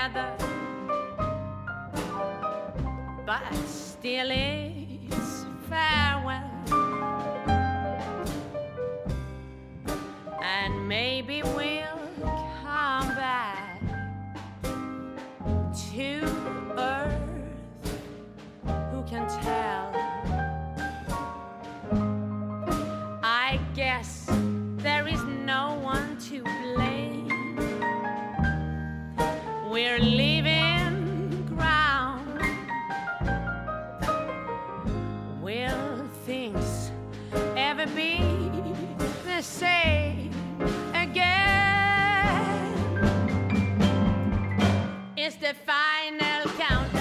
together, but still it's farewell. And maybe we'll come back to Earth. Who can tell? I guess there is no one to blame. We're leaving ground. Will things ever be the same again? It's the final countdown.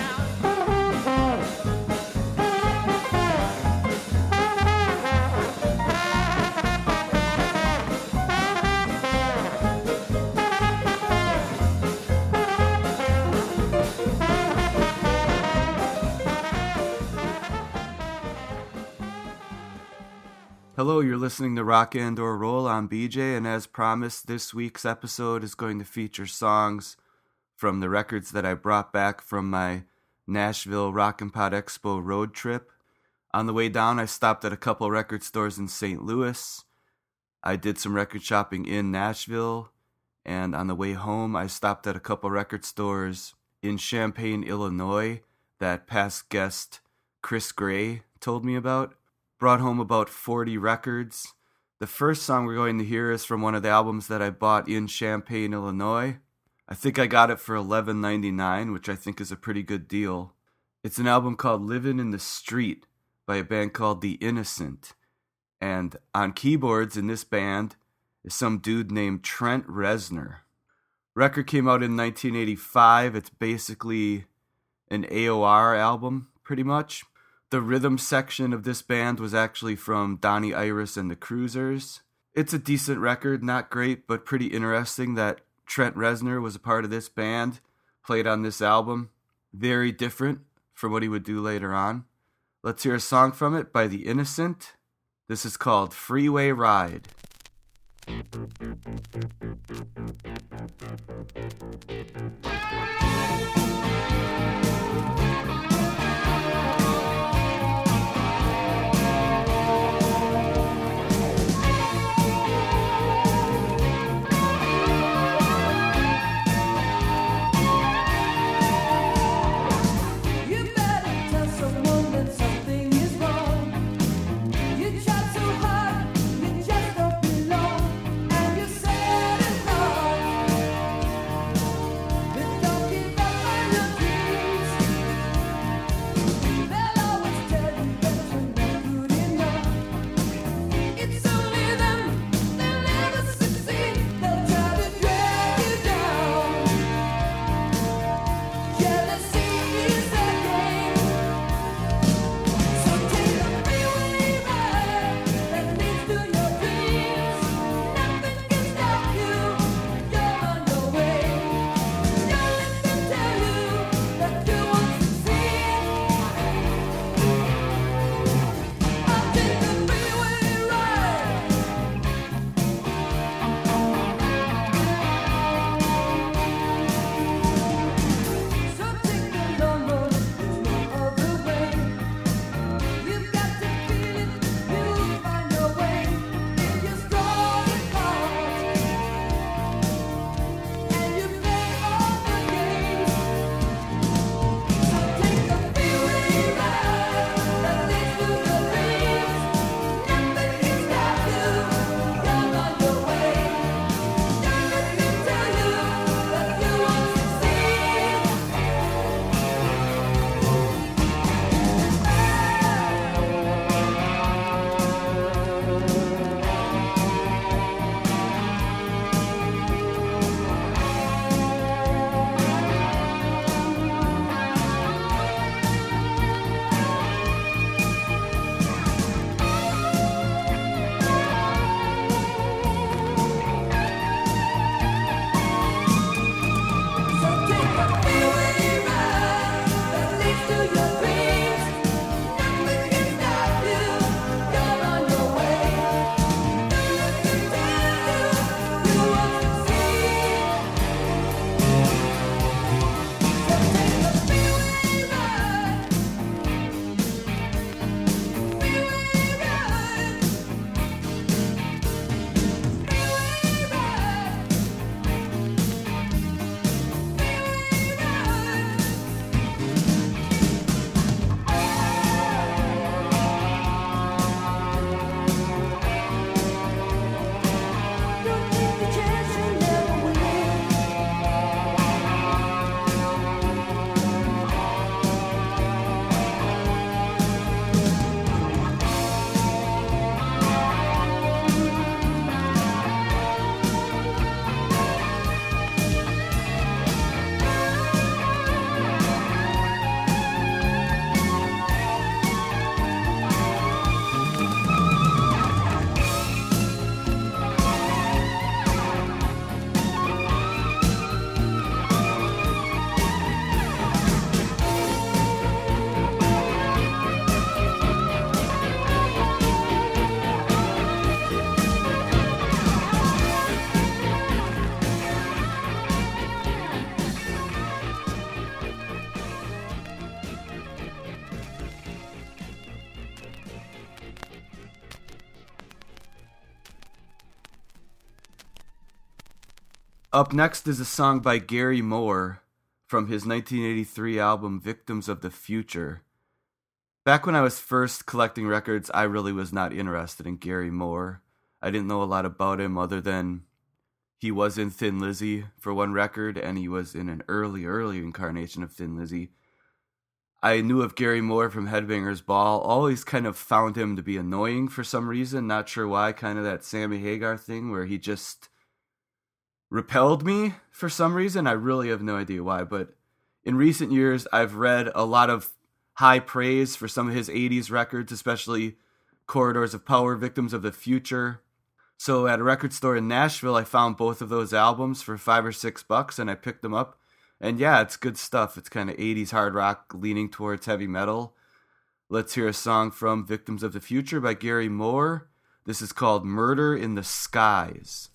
Hello, you're listening to Rock and or Roll. I'm BJ, and as promised, this week's episode is going to feature songs from the records that I brought back from my Nashville Rockin' Pod Expo road trip. On the way down, I stopped at a couple record stores in St. Louis. I did some record shopping in Nashville, and on the way home, I stopped at a couple record stores in Champaign, Illinois, that past guest Chris Gray told me about. Brought home about 40 records. The first song we're going to hear is from one of the albums that I bought in Champaign, Illinois. I think I got it for $11.99, which I think is a pretty good deal. It's an album called Livin' in the Street by a band called The Innocent. And on keyboards in this band is some dude named Trent Reznor. Record came out in 1985. It's basically an AOR album, pretty much. The rhythm section of this band was actually from Donnie Iris and the Cruisers. It's a decent record, not great, but pretty interesting that Trent Reznor was a part of this band, played on this album. Very different from what he would do later on. Let's hear a song from it by The Innocent. This is called Freeway Ride. With Up next is a song by Gary Moore from his 1983 album Victims of the Future. Back when I was first collecting records, I really was not interested in Gary Moore. I didn't know a lot about him other than he was in Thin Lizzy for one record, and he was in an early incarnation of Thin Lizzy. I knew of Gary Moore from Headbangers Ball, always kind of found him to be annoying for some reason, not sure why, kind of that Sammy Hagar thing where he just repelled me for some reason. I really have no idea why, but in recent years, I've read a lot of high praise for some of his 80s records, especially Corridors of Power, Victims of the Future. So at a record store in Nashville, I found both of those albums for $5 or $6, and I picked them up. And yeah, it's good stuff. It's kind of 80s hard rock leaning towards heavy metal. Let's hear a song from Victims of the Future by Gary Moore. This is called Murder in the Skies.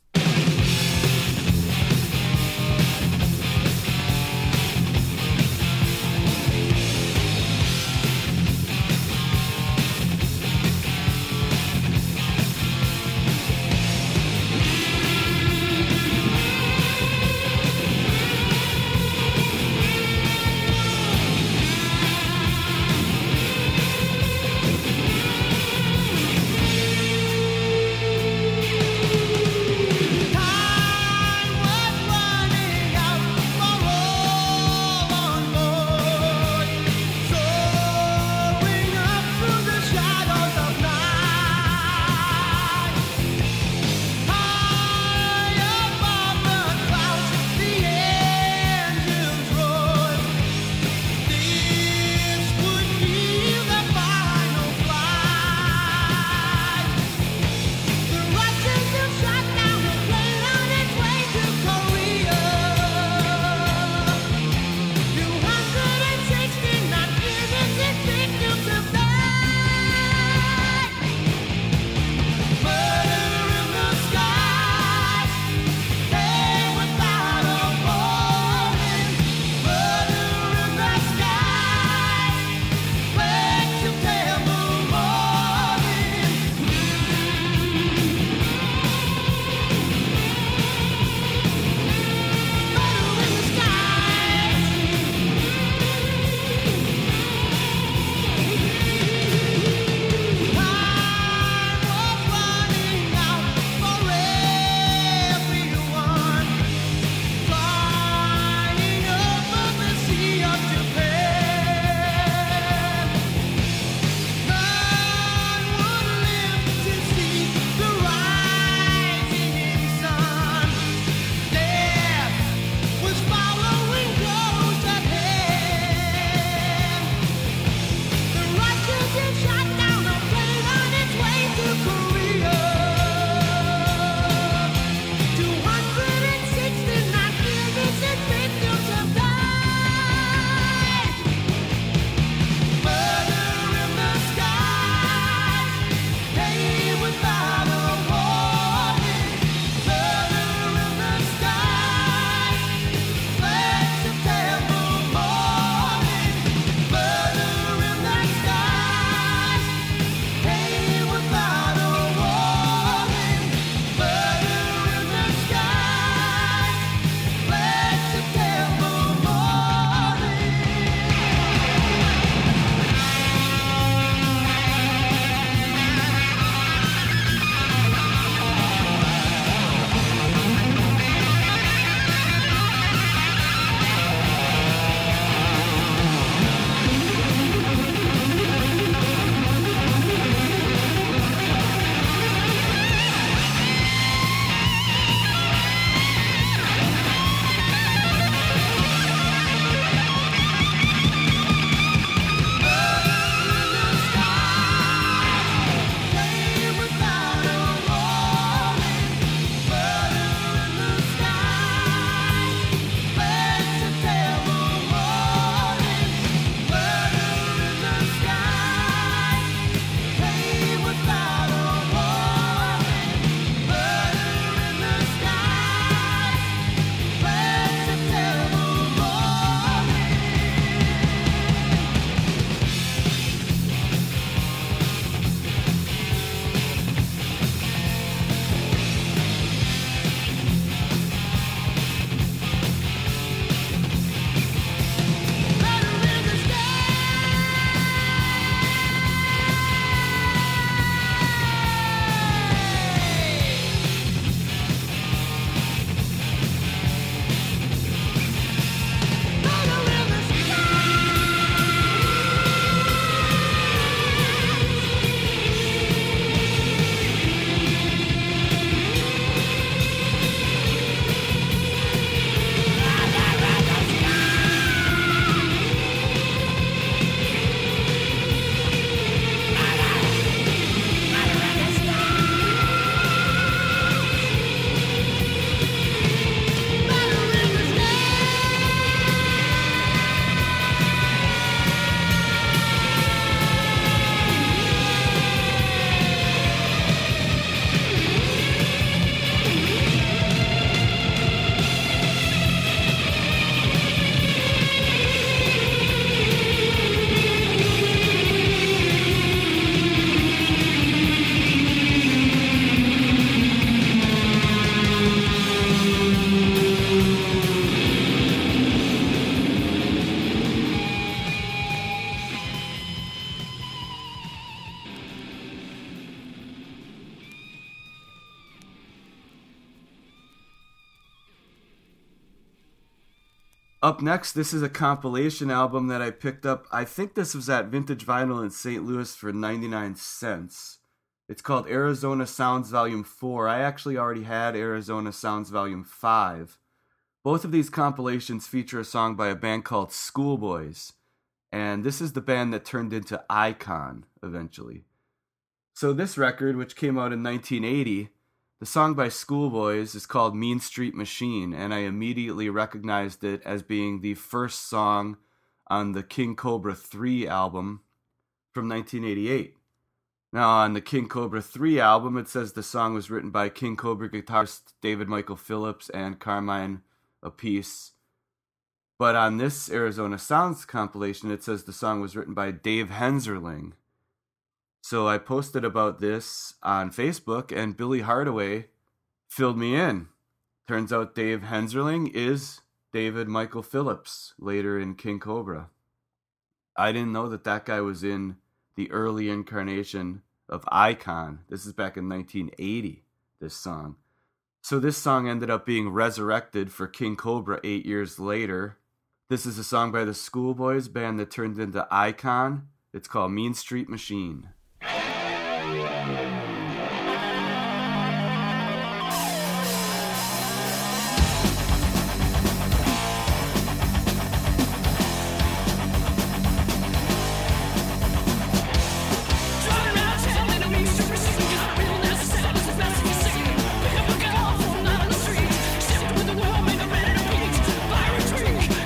Up next, this is a compilation album that I picked up. I think this was at Vintage Vinyl in St. Louis for 99 cents. It's called Arizona Sounds Volume 4. I actually already had Arizona Sounds Volume 5. Both of these compilations feature a song by a band called Schoolboys. And this is the band that turned into Icon eventually. So this record, which came out in 1980, the song by Schoolboys is called Mean Street Machine, and I immediately recognized it as being the first song on the King Cobra 3 album from 1988. Now, on the King Cobra 3 album, it says the song was written by King Cobra guitarist David Michael Phillips and Carmine Appice. But on this Arizona Sounds compilation, it says the song was written by Dave Henzerling. So I posted about this on Facebook, and Billy Hardaway filled me in. Turns out Dave Henzerling is David Michael Phillips, later in King Cobra. I didn't know that guy was in the early incarnation of Icon. This is back in 1980, this song. So this song ended up being resurrected for King Cobra 8 years later. This is a song by the Schoolboys, band that turned into Icon. It's called Mean Street Machine.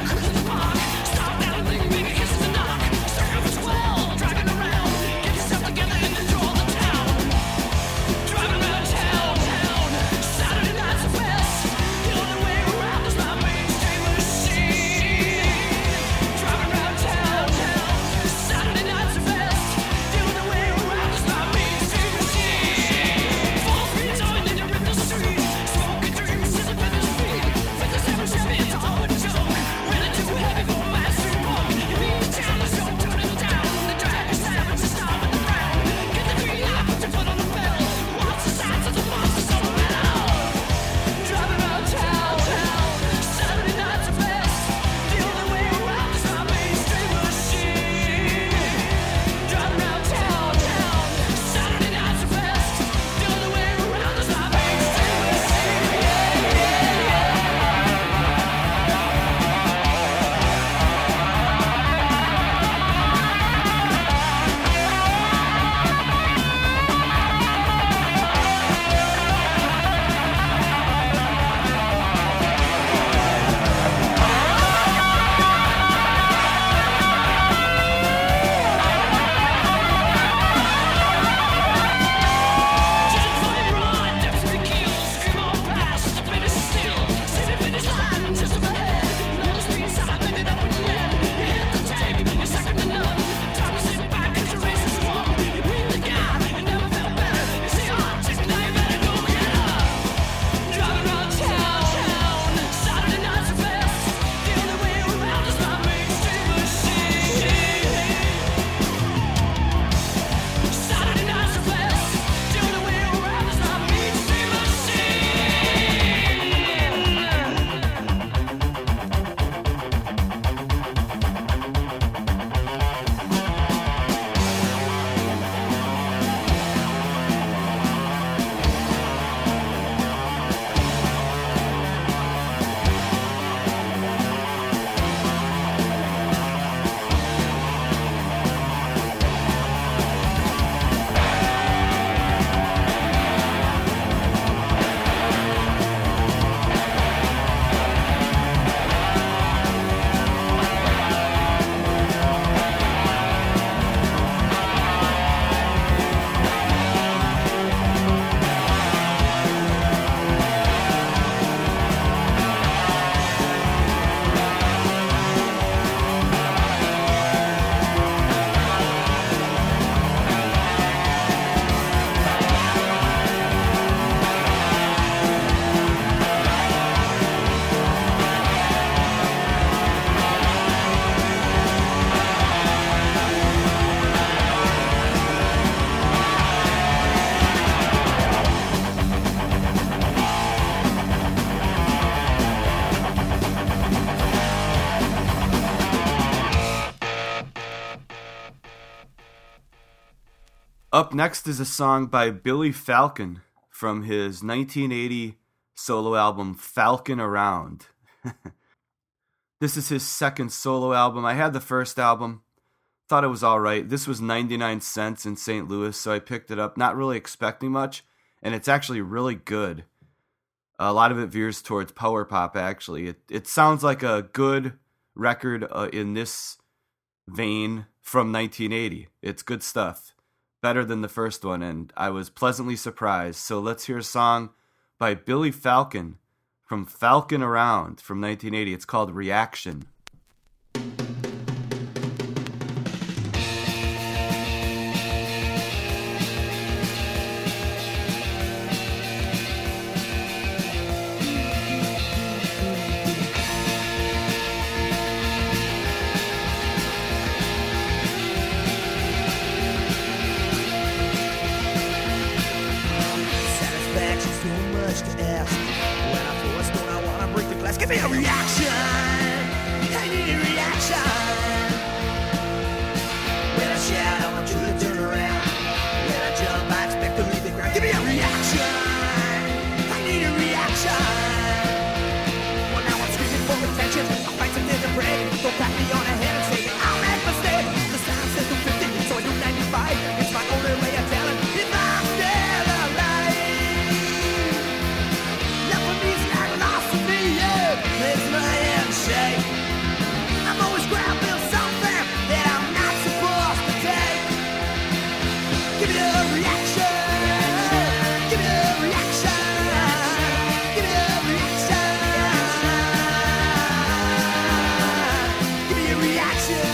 Stop now and think, maybe kiss the knock. Start off as well, driving around. Get yourself Up next is a song by Billy Falcon from his 1980 solo album Falcon Around. This is his second solo album. I had the first album, thought it was alright. This was 99 cents in St. Louis, so I picked it up, not really expecting much, and it's actually really good. A lot of it veers towards power pop, actually. It sounds like a good record in this vein from 1980. It's good stuff. Better than the first one, and I was pleasantly surprised. So let's hear a song by Billy Falcon from Falcon Around from 1980. It's called Reaction. Give me a reaction. I need a reaction. When I shout, I want you to turn around. When I jump, I expect to leave the ground. Give me a reaction. I need a reaction. Well, now I'm screaming for attention. I'll find something to break. Don't pat me on the head and say I'll make a mistake. The sound says 250, so I do 95. It's my only way of telling if I'm still alive. Left for me's not lost for me, yeah. It's my handshake. I'm always grabbing something that I'm not supposed to take. Give me a reaction. Give me a reaction. Give me a reaction. Give me a reaction.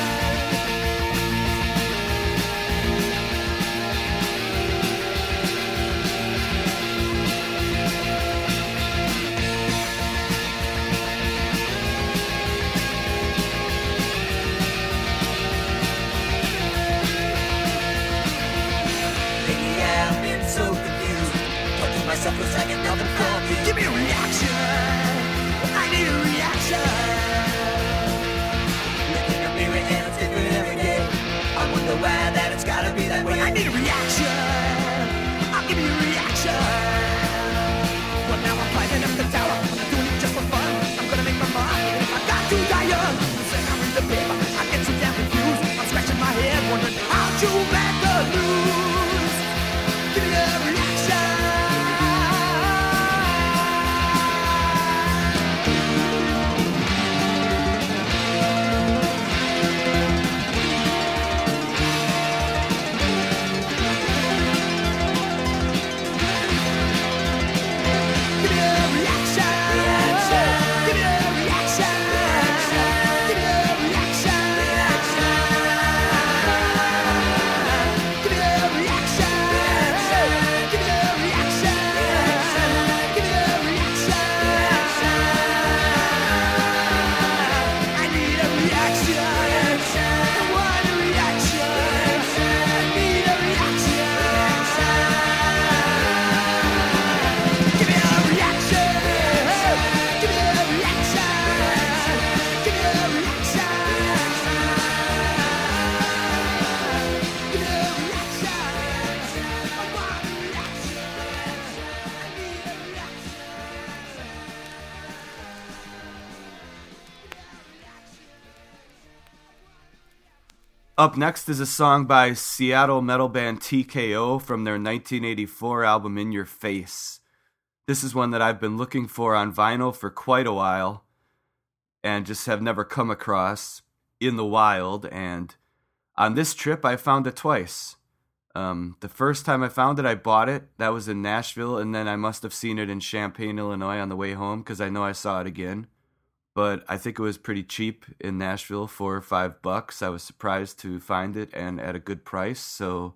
Myself for a second, nothing from you. Give me a reaction. I need a reaction. Look in the mirror and it's different every day. I wonder why that it's gotta be that way. I need a reaction. I'll give you a reaction. Well, now I'm climbing up the tower. I'm not doing it just for fun. I'm gonna make my mark, even if I got to die young. Then I read the paper, I get so damn confused. I'm scratching my head, wondering how'd you make the news? Give me a reaction. Up next is a song by Seattle metal band TKO from their 1984 album In Your Face. This is one that I've been looking for on vinyl for quite a while and just have never come across in the wild, and on this trip I found it twice. The first time I found it, I bought it. That was in Nashville, and then I must have seen it in Champaign, Illinois on the way home because I know I saw it again. But I think it was pretty cheap in Nashville, $4 or $5. I was surprised to find it and at a good price, so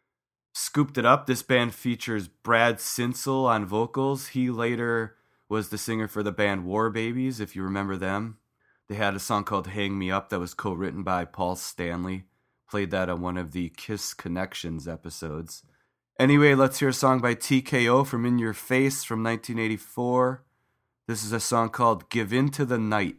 scooped it up. This band features Brad Sinsel on vocals. He later was the singer for the band War Babies, if you remember them. They had a song called Hang Me Up that was co-written by Paul Stanley. Played that on one of the Kiss Connections episodes. Anyway, let's hear a song by TKO from In Your Face from 1984. This is a song called Give In to the Night.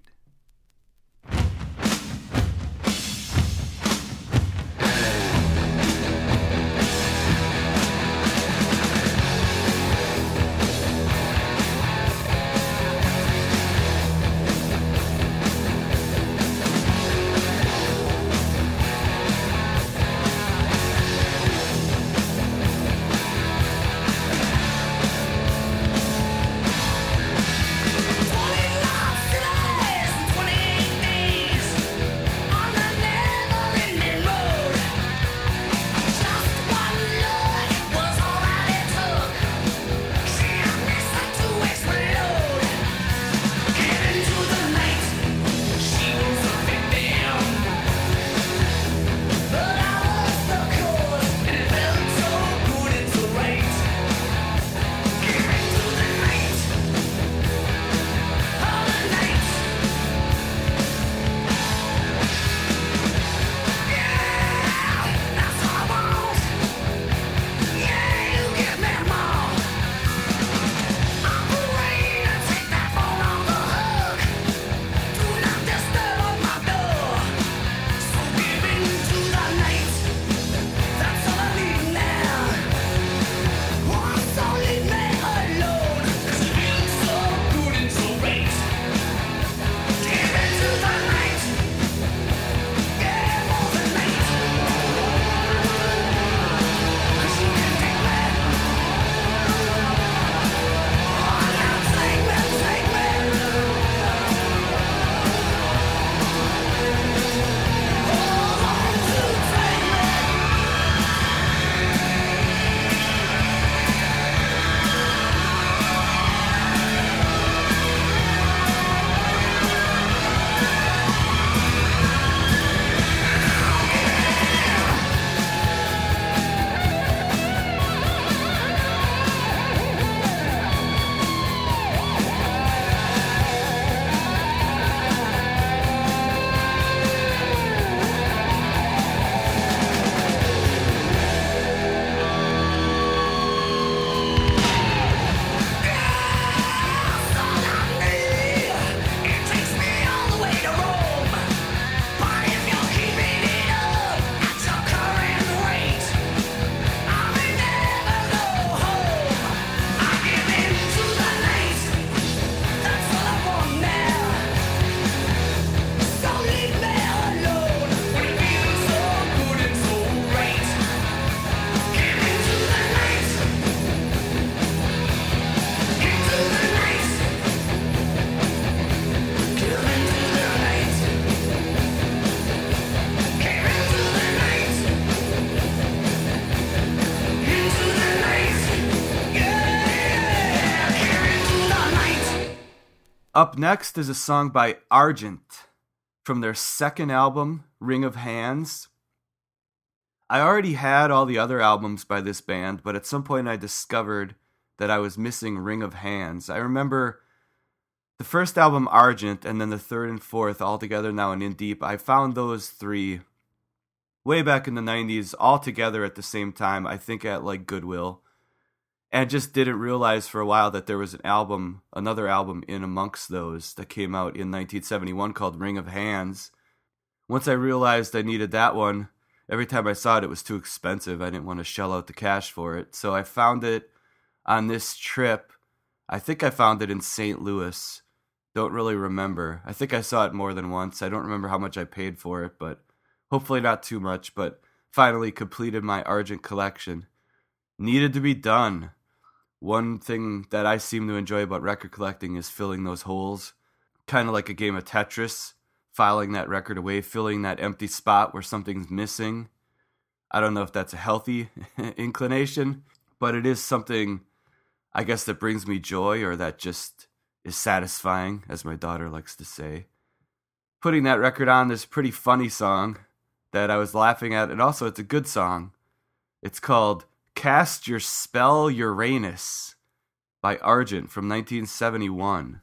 Up next is a song by Argent from their second album, Ring of Hands. I already had all the other albums by this band, but at some point I discovered that I was missing Ring of Hands. I remember the first album, Argent, and then the third and fourth, all together now and In Deep. I found those three way back in the 90s, all together at the same time, I think at like Goodwill. And just didn't realize for a while that there was another album in amongst those that came out in 1971 called Ring of Hands. Once I realized I needed that one, every time I saw it, it was too expensive. I didn't want to shell out the cash for it. So I found it on this trip. I think I found it in St. Louis. Don't really remember. I think I saw it more than once. I don't remember how much I paid for it, but hopefully not too much. But finally completed my Argent collection. Needed to be done. One thing that I seem to enjoy about record collecting is filling those holes. Kind of like a game of Tetris, filing that record away, filling that empty spot where something's missing. I don't know if that's a healthy inclination, but it is something, I guess, that brings me joy, or that just is satisfying, as my daughter likes to say. Putting that record on this pretty funny song that I was laughing at, and also it's a good song. It's called Cast Your Spell Uranus by Argent from 1971.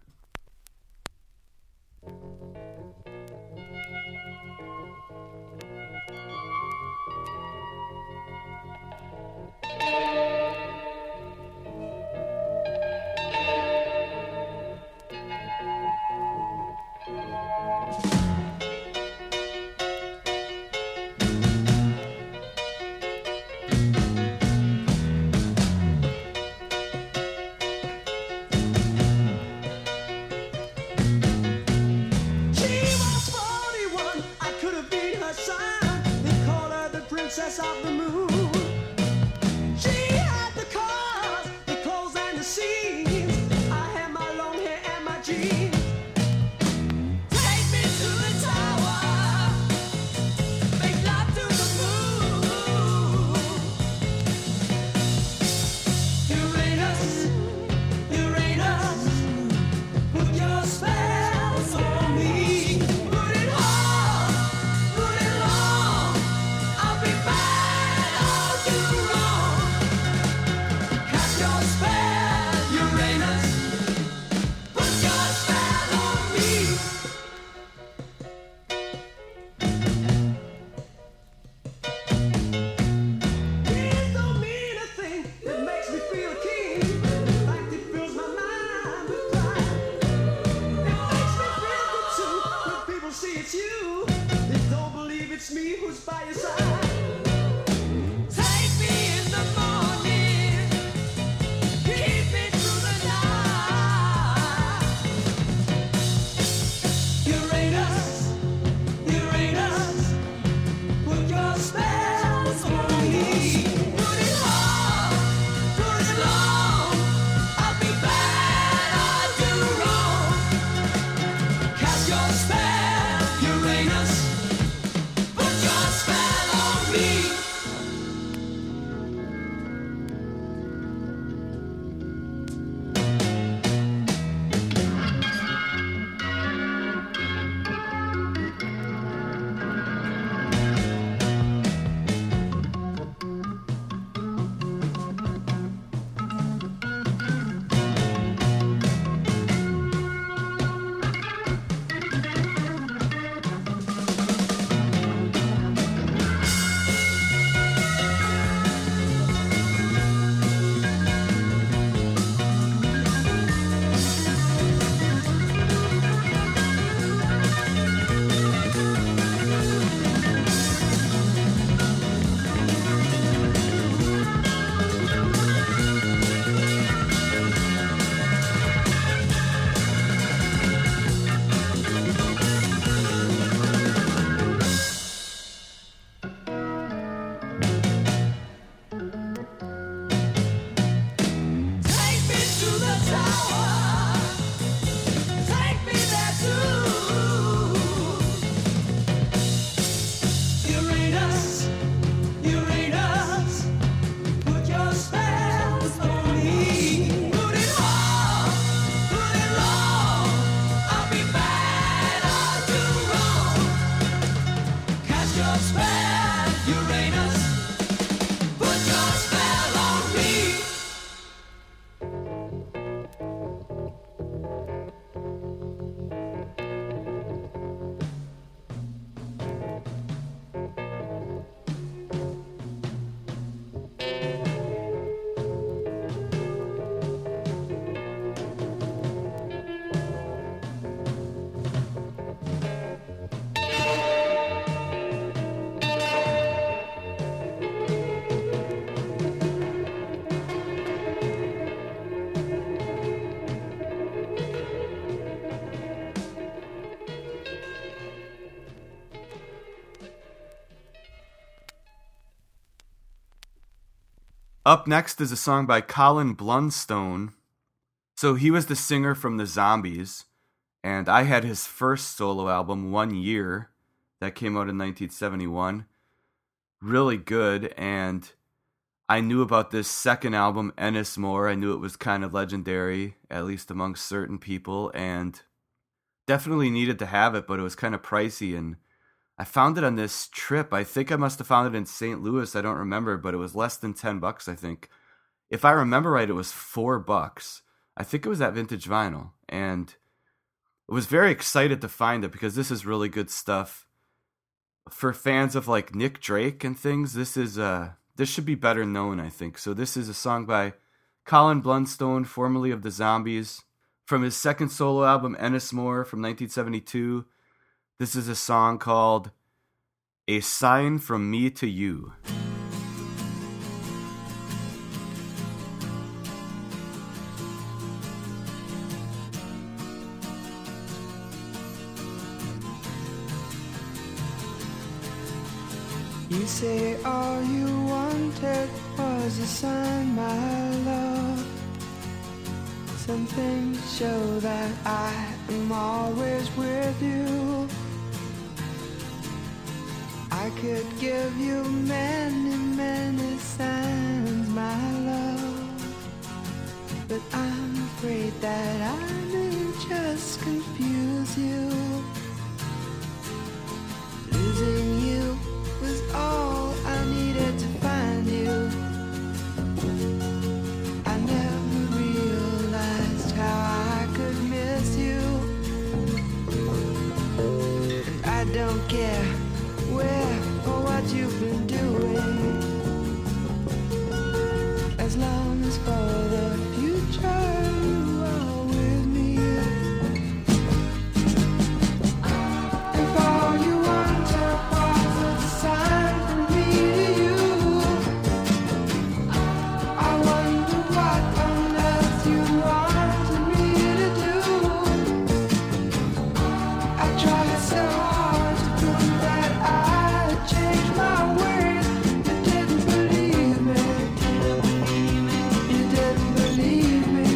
Up next is a song by Colin Blunstone. So he was the singer from the Zombies, and I had his first solo album, 1 Year, that came out in 1971. Really good, and I knew about this second album, Ennismore. I knew it was kind of legendary, at least amongst certain people, and definitely needed to have it, but it was kind of pricey, and I found it on this trip. I think I must have found it in St. Louis. I don't remember, but it was less than $10, I think. If I remember right, it was $4. I think it was at Vintage Vinyl, and I was very excited to find it because this is really good stuff. For fans of like Nick Drake and things, this should be better known, I think. So this is a song by Colin Blunstone, formerly of the Zombies, from his second solo album, Ennismore, from 1972. This is a song called A Sign From Me to You. You say all you wanted was a sign, my love. Something to show that I am always with you. I could give you many, many signs, my love, but I'm afraid that I may just confuse you. Losing you was all I needed to find you. I never realized how I could miss you. And I don't care where or what you've been doing, as long as for the future you are with me. If all you wanted was a sign from me to you, I wonder what on earth you wanted me to do. I tried so hard to prove that I changed my ways. You didn't believe me. You didn't believe me.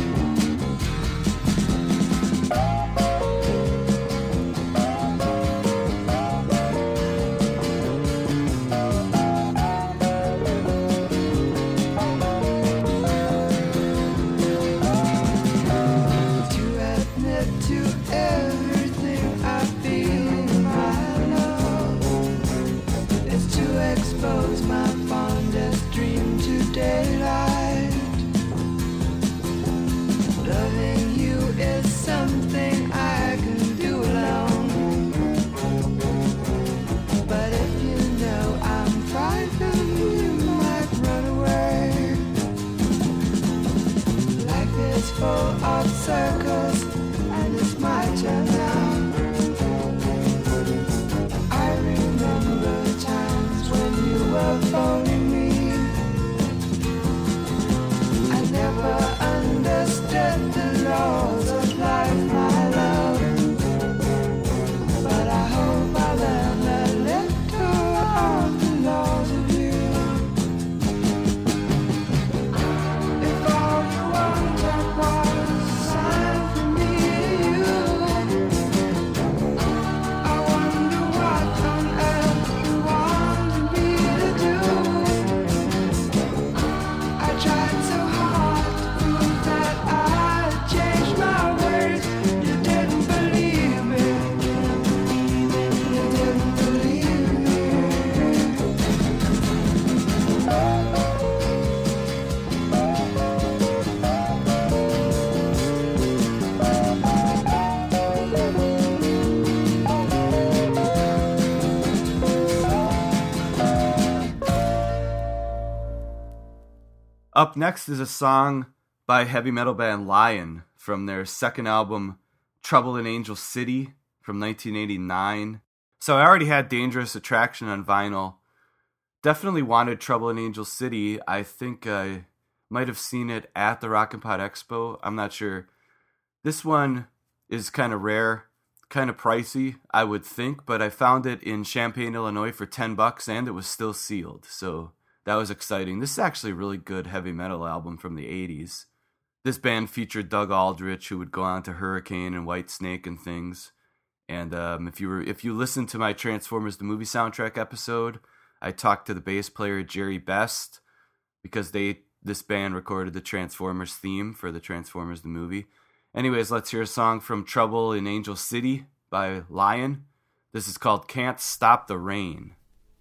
To admit to everything I feel, my love, is to expose my fondest dream to daylight. Loving you is something I can do alone, but if you know I'm frightened, you might run away. Life is full of circles, and it's my turn now. I remember times when you were phoning me. I never understood the laws of life, my love, but I hope I learned a little of the laws of you. If all you wanted was a sign from me to you, I wonder what on earth you wanted me to do. I tried so hard to prove that I changed my ways. You didn't believe me. You didn't believe me. Up next is a song by heavy metal band Lion from their second album, Trouble in Angel City, from 1989. So I already had Dangerous Attraction on vinyl. Definitely wanted Trouble in Angel City. I think I might have seen it at the Rock and Pod Expo. I'm not sure. This one is kind of rare, kind of pricey, I would think, but I found it in Champaign, Illinois for $10, and it was still sealed. So that was exciting. This is actually a really good heavy metal album from the 80s. This band featured Doug Aldrich, who would go on to Hurricane and Whitesnake and things. And if you listen to my Transformers the Movie soundtrack episode, I talked to the bass player Jerry Best, because this band recorded the Transformers theme for the Transformers the Movie. Anyways, let's hear a song from Trouble in Angel City by Lion. This is called Can't Stop the Rain.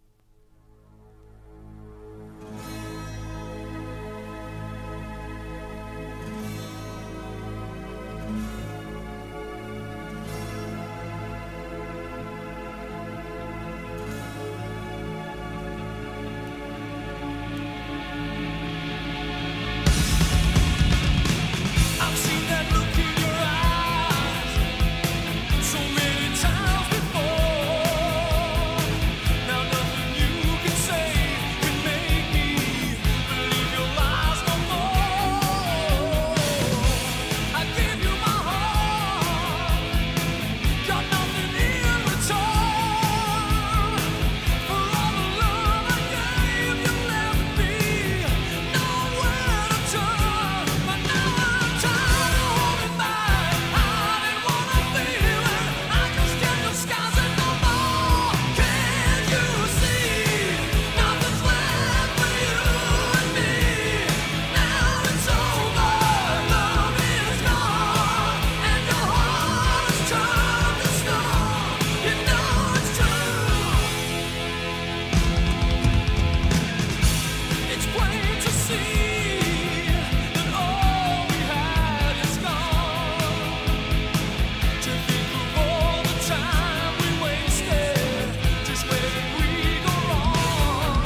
I've seen that look in your eyes so many times before. Now nothing you can say can make me believe your lies no more. I gave you my heart, got nothing in return. For all the love I gave, you left me nowhere to turn. But now I'm tired of holding back. I didn't wanna feel it. I just can't disguise it no more. Can't you see? Nothing's left but you and me. Now it's over. Love is gone, and your heart has turned to stone. You know it's true. It's plain to see that all we had is gone. To think of all the time we wasted, just letting we go wrong.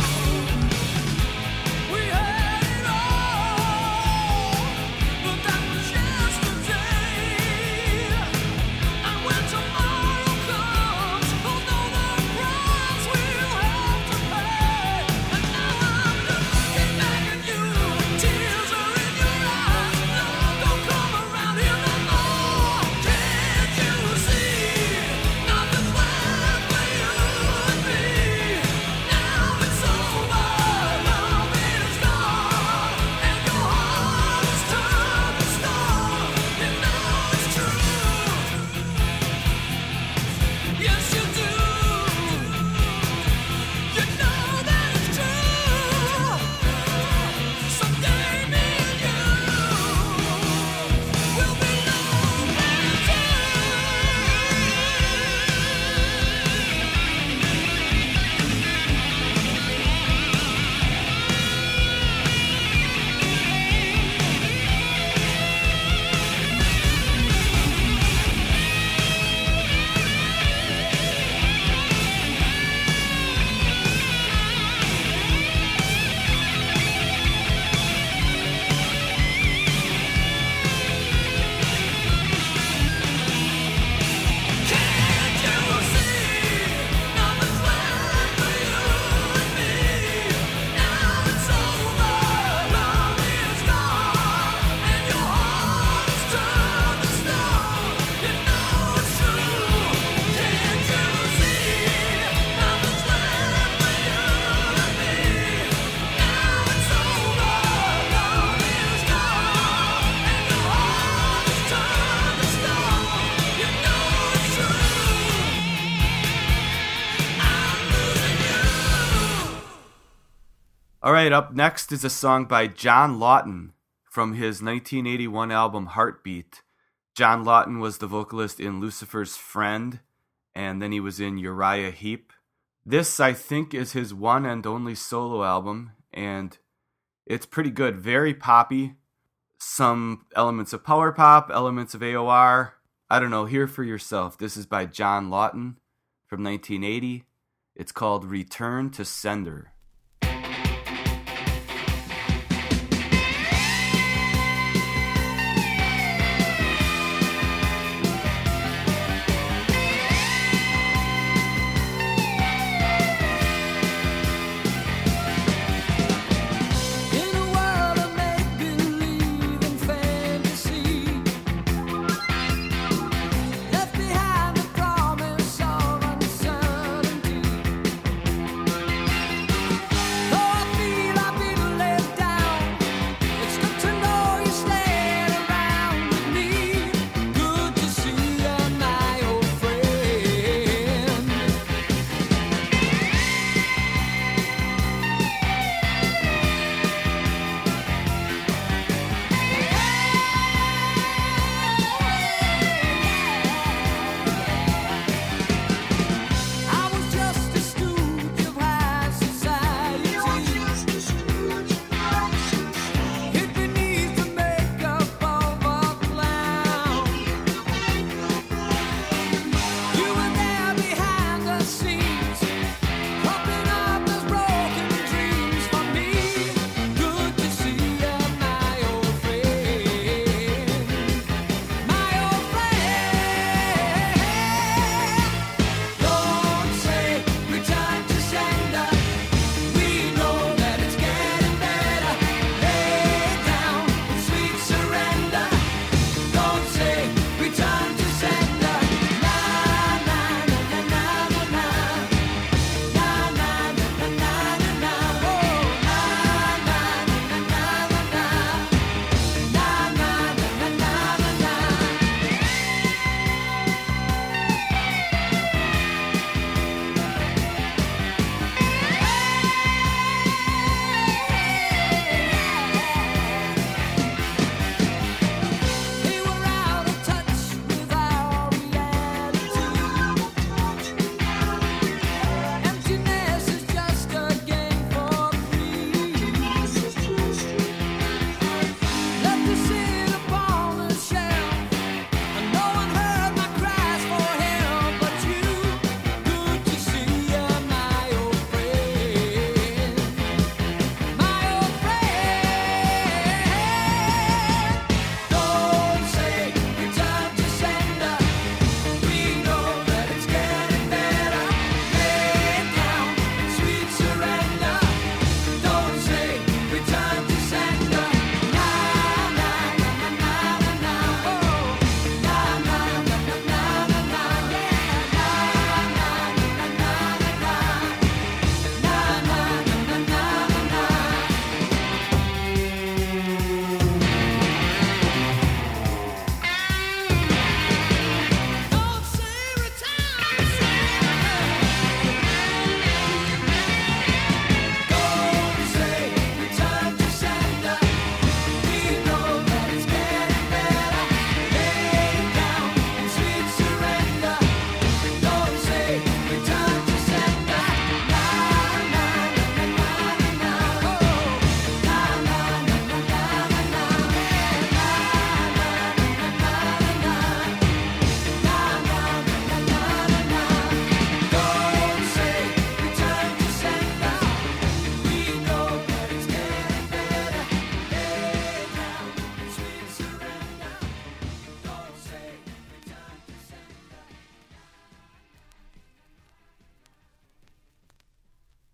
We had it all, but that was yesterday. And when tomorrow comes, we'll know the price we'll have to pay. And now I'm looking back at you, tears are in your eyes. Love don't come around here no more. Can't you see? Nothing's left but you and me. Now it's over. Love is gone, and your heart has turned to stone. You know it's true. Yes, you do. You know that it's true. Someday me and you will be lonely too. Can't you see? Nothing's left but you and me. Now it's over. Love is gone, and your heart has turned to stone. You know it's true. Can't you see? Nothing's left but you and me. Now it's over. Love is gone, and your heart has turned to stone. You know it's true. I'm losing you. All right, up next is a song by John Lawton from his 1981 album Heartbeat. John Lawton was the vocalist in Lucifer's Friend, and then he was in Uriah Heep. This, I think, is his one and only solo album, and it's pretty good. Very poppy. Some elements of power pop, elements of AOR. I don't know, hear for yourself. This is by John Lawton from 1980. It's called Return to Sender. In a world of make-believe and fantasy, left behind the promise of uncertainty.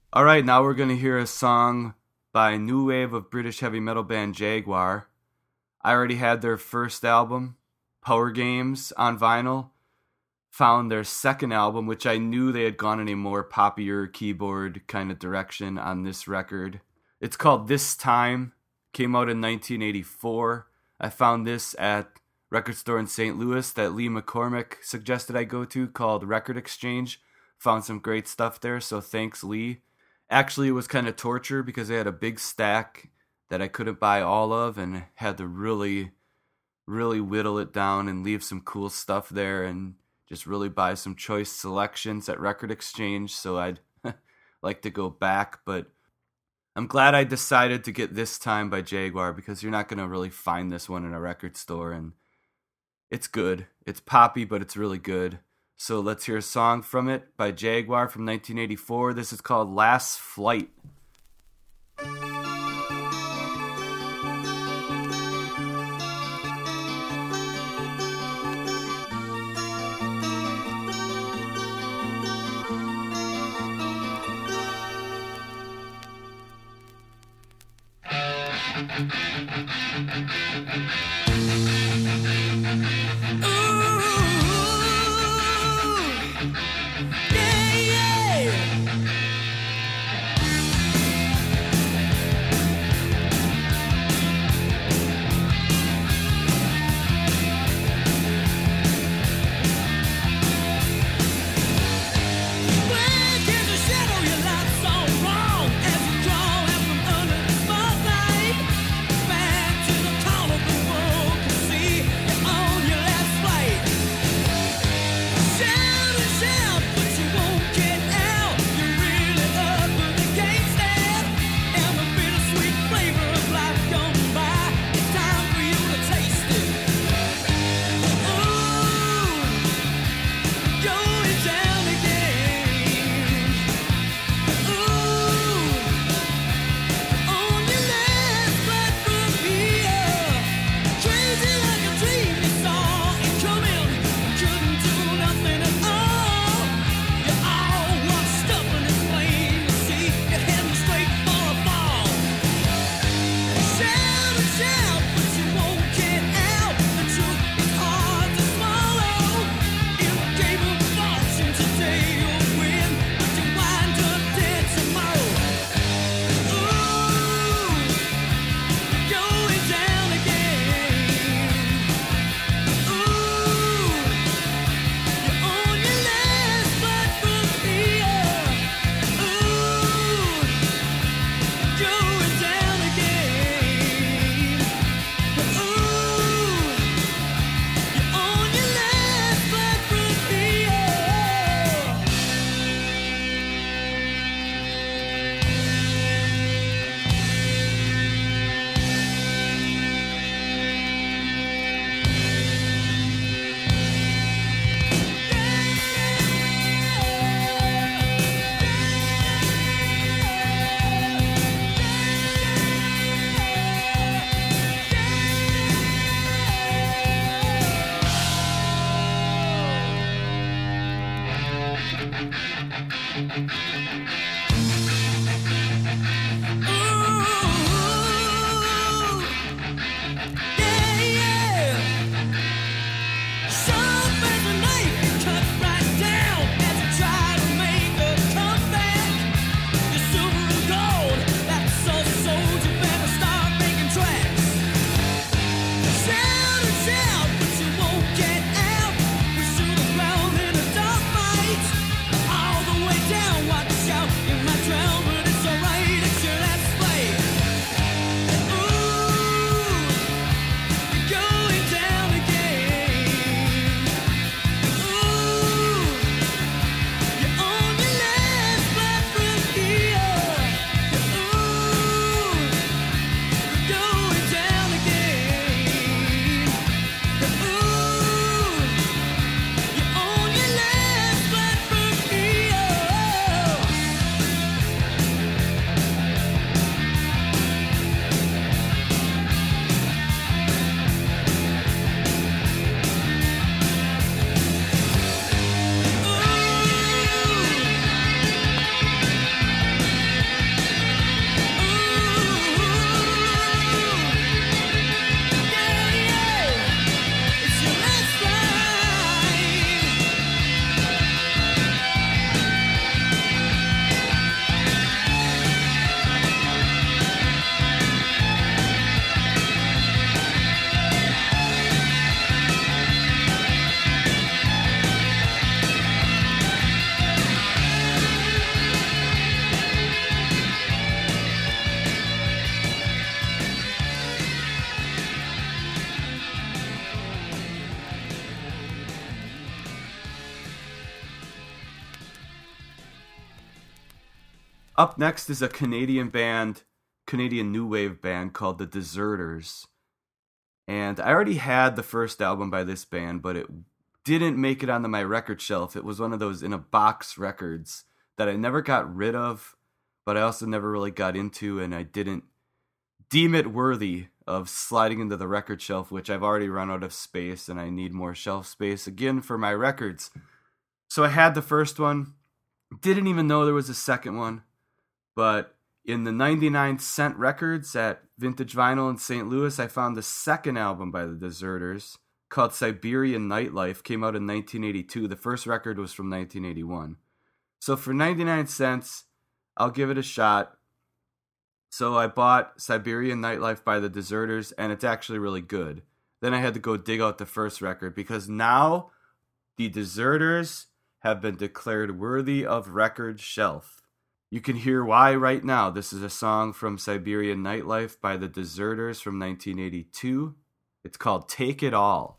All right, now we're going to hear a song by new wave of British heavy metal band Jaguar. I already had their first album, Power Games, on vinyl. Found their second album, which I knew they had gone in a more poppier keyboard kind of direction on this record. It's called This Time, came out in 1984. I found this at a record store in St. Louis that Lee McCormick suggested I go to called Record Exchange. Found some great stuff there, so thanks, Lee. Actually, it was kind of torture because they had a big stack that I couldn't buy all of and had to really whittle it down and leave some cool stuff there and just really buy some choice selections at Record Exchange, so I'd like to go back, but I'm glad I decided to get This Time by Jaguar because you're not going to really find this one in a record store, and it's good. It's poppy, but it's really good. So let's hear a song from it by Jaguar from 1984. This is called Last Flight. All the way down. Up next is a Canadian new wave band called The Deserters. And I already had the first album by this band, but it didn't make it onto my record shelf. It was one of those in a box records that I never got rid of, but I also never really got into, and I didn't deem it worthy of sliding into the record shelf, which I've already run out of space, and I need more shelf space again for my records. So I had the first one, didn't even know there was a second one, but in the 99-cent records at Vintage Vinyl in St. Louis, I found the second album by The Deserters called Siberian Nightlife, came out in 1982. The first record was from 1981. So for 99 cents, I'll give it a shot. So I bought Siberian Nightlife by The Deserters, and it's actually really good. Then I had to go dig out the first record, because now The Deserters have been declared worthy of record shelf. You can hear why right now. This is a song from Siberian Nightlife by The Deserters from 1982. It's called Take It All.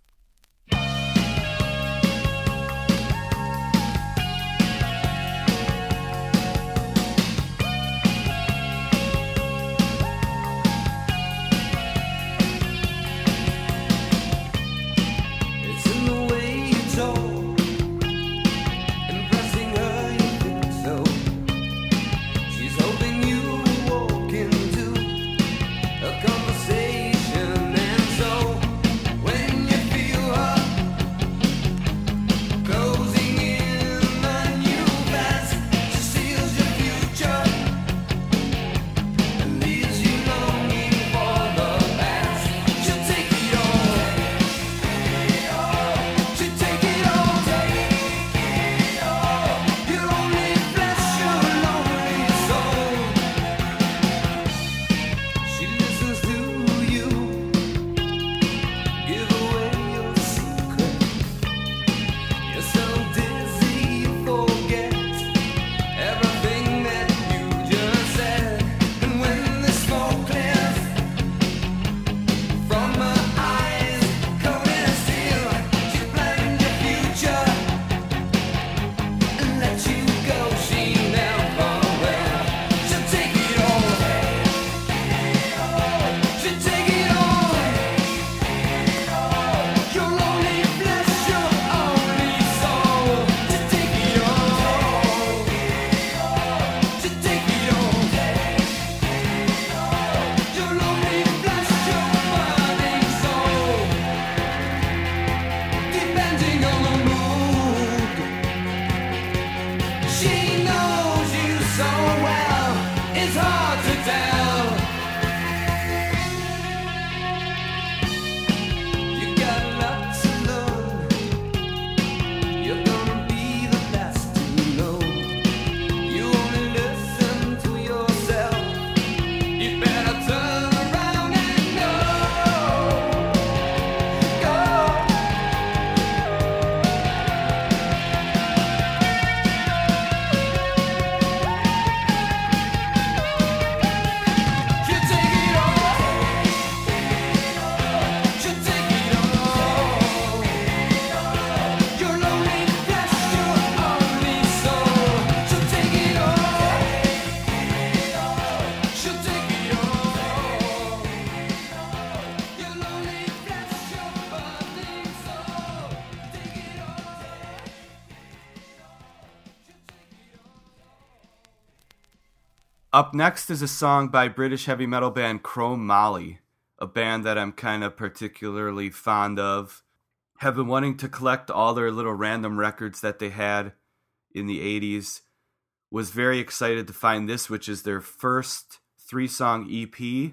Up next is a song by British heavy metal band Chromoly, a band that I'm kind of particularly fond of. Have been wanting to collect all their little random records that they had in the 80s. Was very excited to find this, which is their first 3-song EP.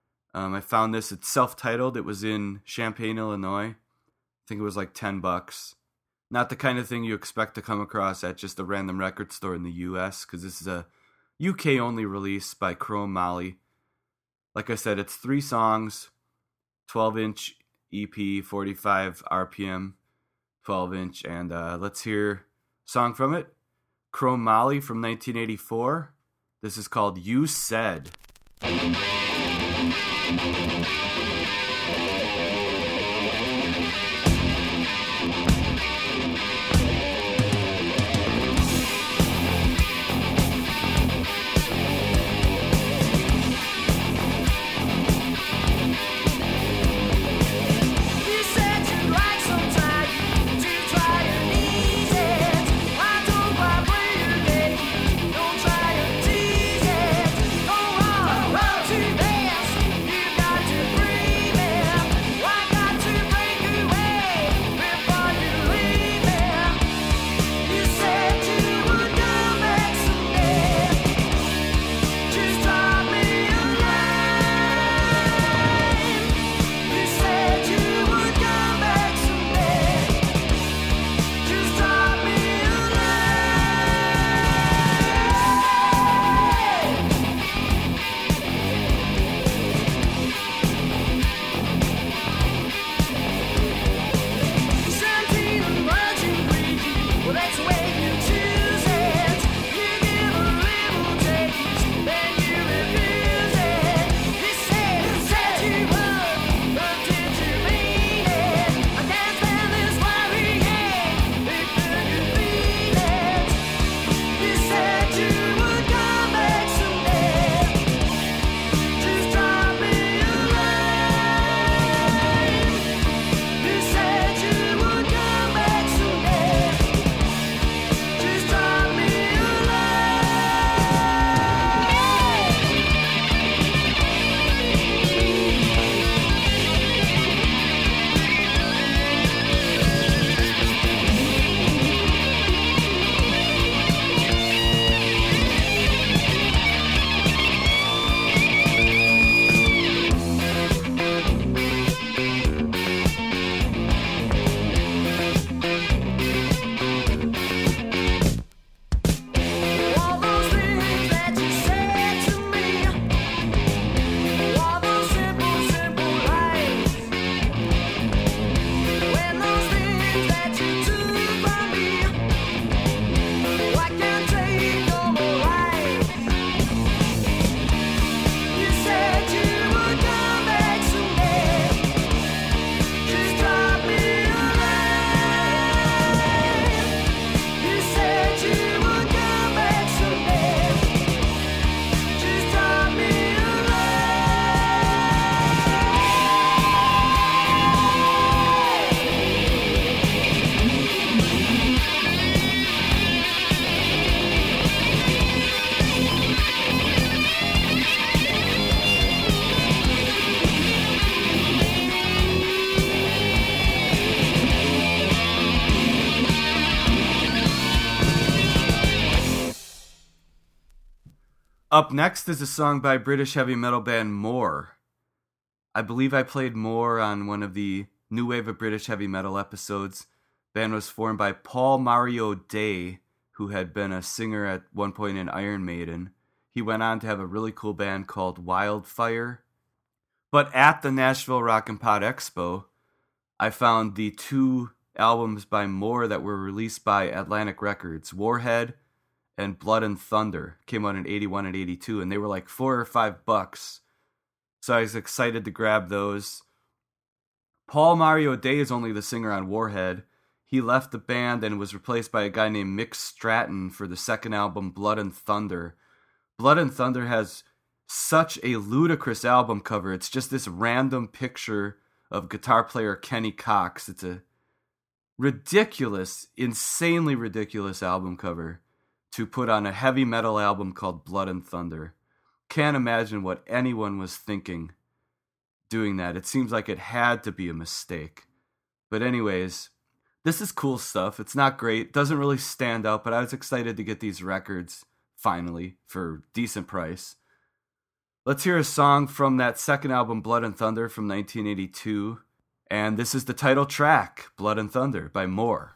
I found this, it's self-titled. It was in Champaign, Illinois. I think it was like $10. Not the kind of thing you expect to come across at just a random record store in the US, because this is a UK-only release by Chromoly. Like I said, it's 3 songs, 12-inch EP, 45 RPM, 12-inch, and let's hear a song from it. Chromoly from 1984. This is called You Said. Up next is a song by British heavy metal band More. I believe I played More on one of the New Wave of British Heavy Metal episodes. The band was formed by Paul Mario Day, who had been a singer at one point in Iron Maiden. He went on to have a really cool band called Wildfire. But at the Nashville Rock and Pod Expo, I found the 2 albums by More that were released by Atlantic Records, Warhead and Blood and Thunder. Came out in 81 and 82, and they were like $4 or $5. So I was excited to grab those. Paul Mario Day is only the singer on Warhead. He left the band and was replaced by a guy named Mick Stratton for the second album, Blood and Thunder. Blood and Thunder has such a ludicrous album cover. It's just this random picture of guitar player Kenny Cox. It's a ridiculous, insanely ridiculous album cover to put on a heavy metal album called Blood and Thunder. Can't imagine what anyone was thinking doing that. It seems like it had to be a mistake. But anyways, this is cool stuff. It's not great, doesn't really stand out, but I was excited to get these records finally for a decent price. Let's hear a song from that second album, Blood and Thunder, from 1982. And this is the title track, Blood and Thunder, by More.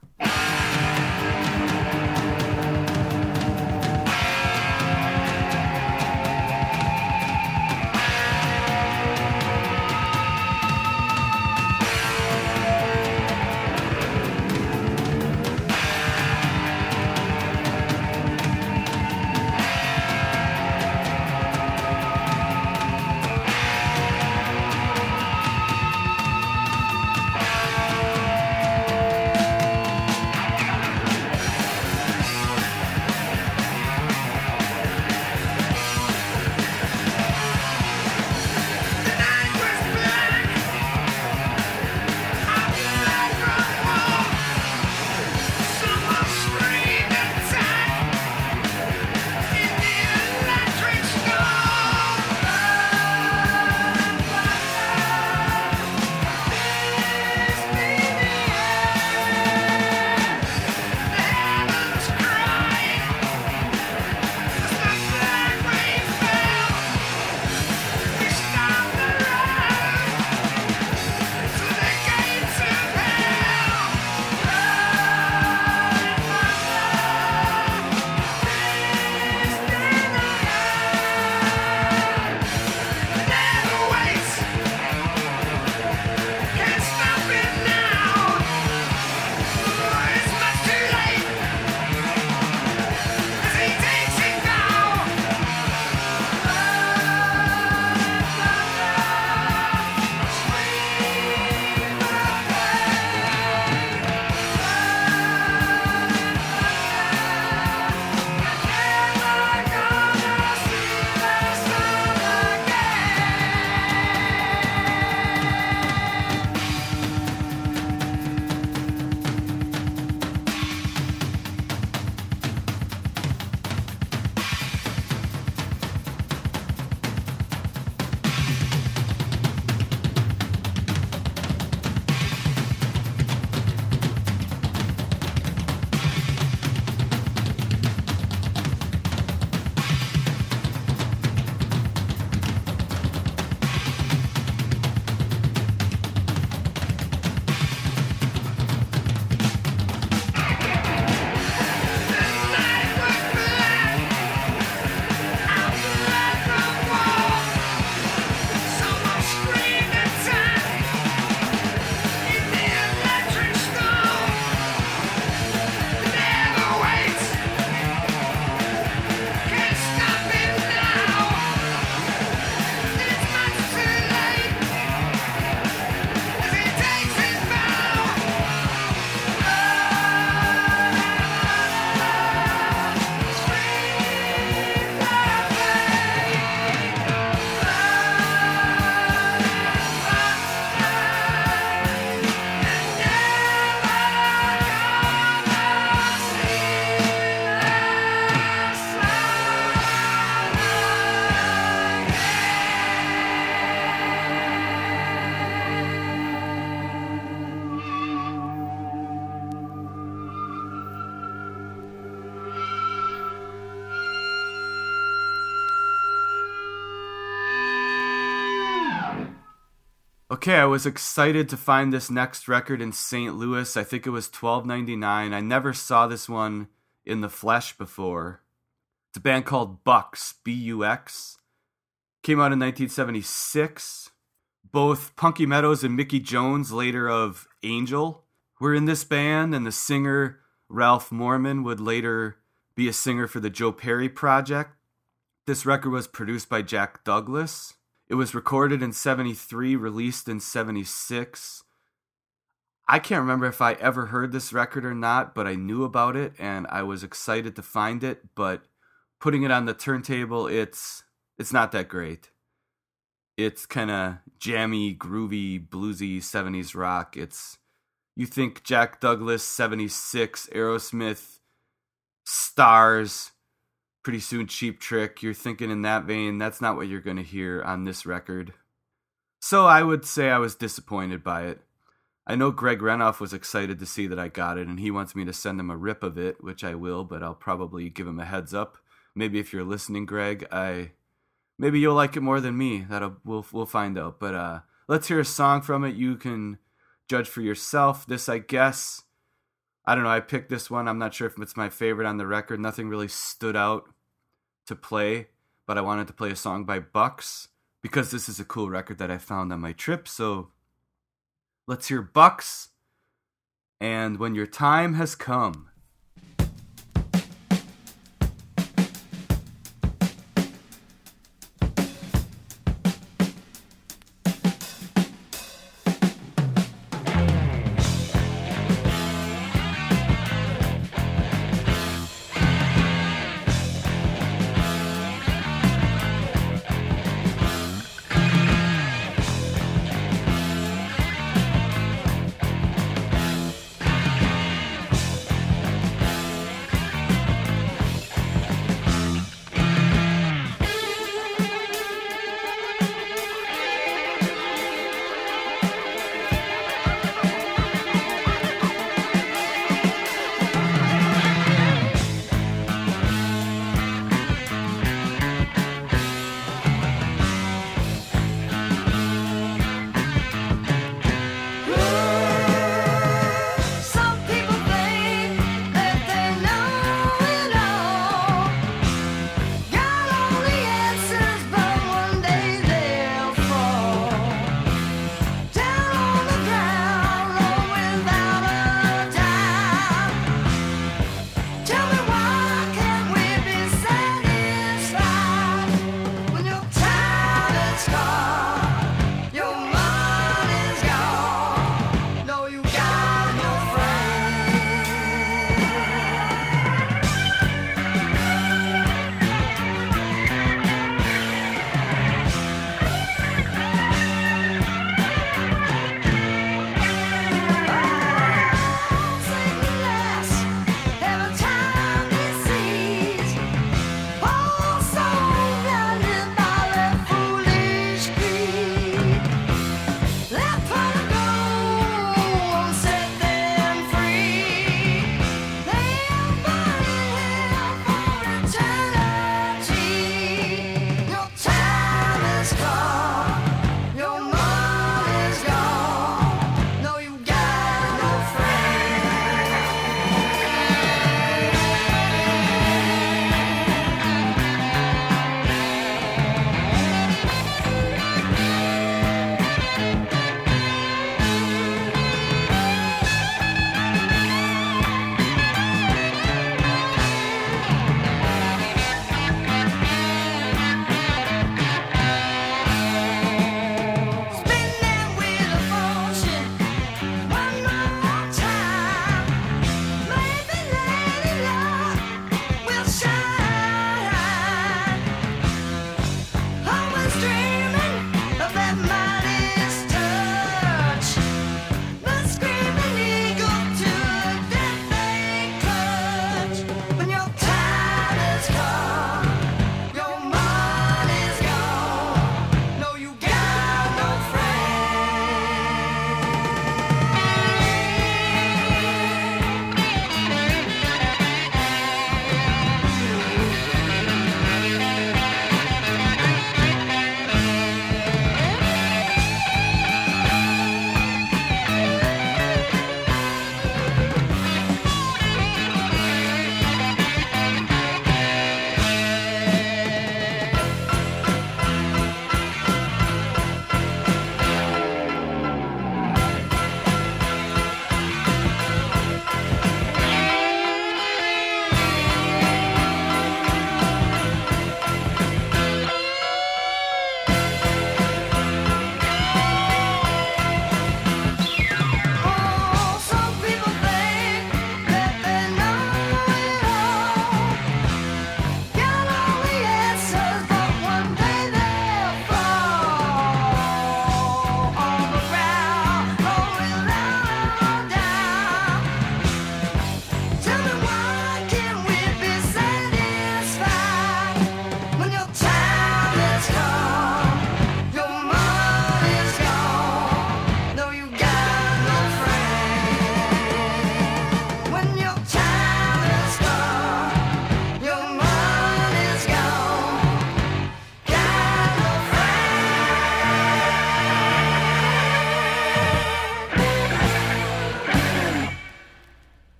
Okay, I was excited to find this next record in St. Louis. I think it was $12.99. I never saw this one in the flesh before. It's a band called Bucks, B-U-X. Came out in 1976. Both Punky Meadows and Mickey Jones, later of Angel, were in this band, and the singer Ralph Moorman would later be a singer for the Joe Perry Project. This record was produced by Jack Douglas. It was recorded in 73, released in 76. I can't remember if I ever heard this record or not, but I knew about it and I was excited to find it, but putting it on the turntable, it's not that great. It's kind of jammy, groovy, bluesy 70s rock. You think Jack Douglas, 76, Aerosmith, Stars, pretty soon Cheap Trick, you're thinking in that vein. That's not what you're going to hear on this record. So I would say I was disappointed by it. I know Greg Renoff was excited to see that I got it, and he wants me to send him a rip of it, which I will, but I'll probably give him a heads up. Maybe if you're listening, Greg, maybe you'll like it more than me. We'll find out. But let's hear a song from it. You can judge for yourself. This, I guess, I don't know. I picked this one. I'm not sure if it's my favorite on the record. Nothing really stood out to play, but I wanted to play a song by Bucks because this is a cool record that I found on my trip. So let's hear Bucks and When Your Time Has Come.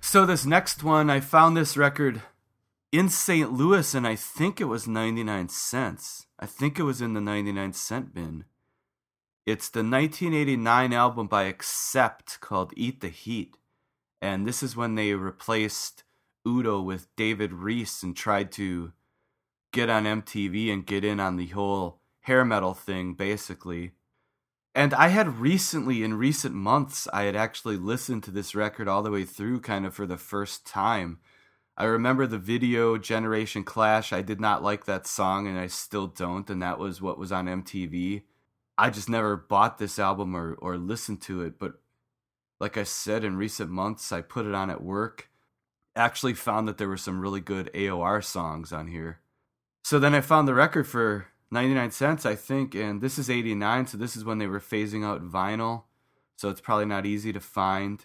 So this next one, I found this record in St. Louis, and I think it was 99 cents. I think it was in the 99-cent bin. It's the 1989 album by Accept called Eat the Heat. And this is when they replaced Udo with David Reese and tried to get on MTV and get in on the whole hair metal thing, basically. And I had recently, in recent months, I had actually listened to this record all the way through kind of for the first time. I remember the video, Generation Clash. I did not like that song, and I still don't, and that was what was on MTV. I just never bought this album or listened to it, but like I said, in recent months, I put it on at work. Actually found that there were some really good AOR songs on here. So then I found the record for 99 cents, I think, and this is 89, so this is when they were phasing out vinyl, so it's probably not easy to find.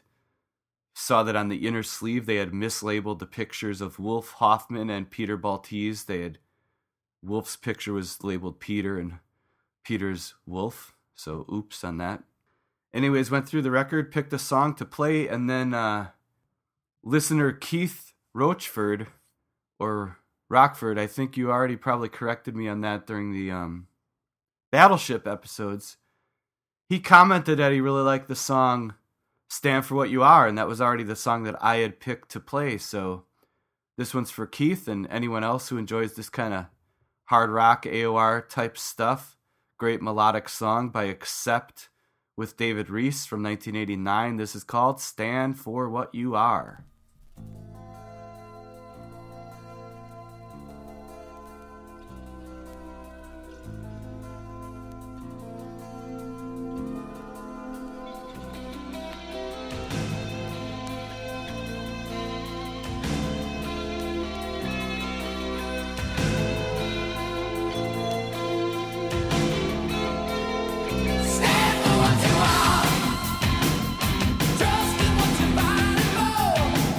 Saw that on the inner sleeve they had mislabeled the pictures of Wolf Hoffman and Peter Baltes. Wolf's picture was labeled Peter and Peter's Wolf, so oops on that. Anyways, went through the record, picked a song to play, and then listener Keith Rochford, or Rockford, I think you already probably corrected me on that during the Battleship episodes. He commented that he really liked the song Stand For What You Are, and that was already the song that I had picked to play. So this one's for Keith and anyone else who enjoys this kind of hard rock AOR type stuff. Great melodic song by Accept with David Reese from 1989. This is called Stand For What You Are. Stand for what you are. Trust in what you're fighting for.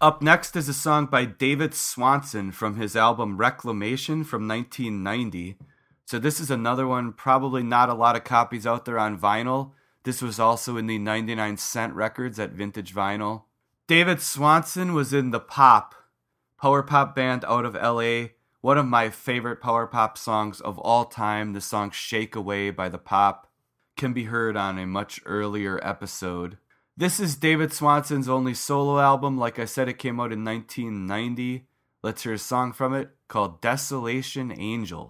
Up next is a song by David Swanson from his album Reclamation from 1990. So this is another one, probably not a lot of copies out there on vinyl. This was also in the 99-cent records at Vintage Vinyl. David Swanson was in the power pop band out of LA. One of my favorite power pop songs of all time, the song Shake Away by The Pop, can be heard on a much earlier episode. This is David Swanson's only solo album. Like I said, it came out in 1990. Let's hear a song from it called Desolation Angel.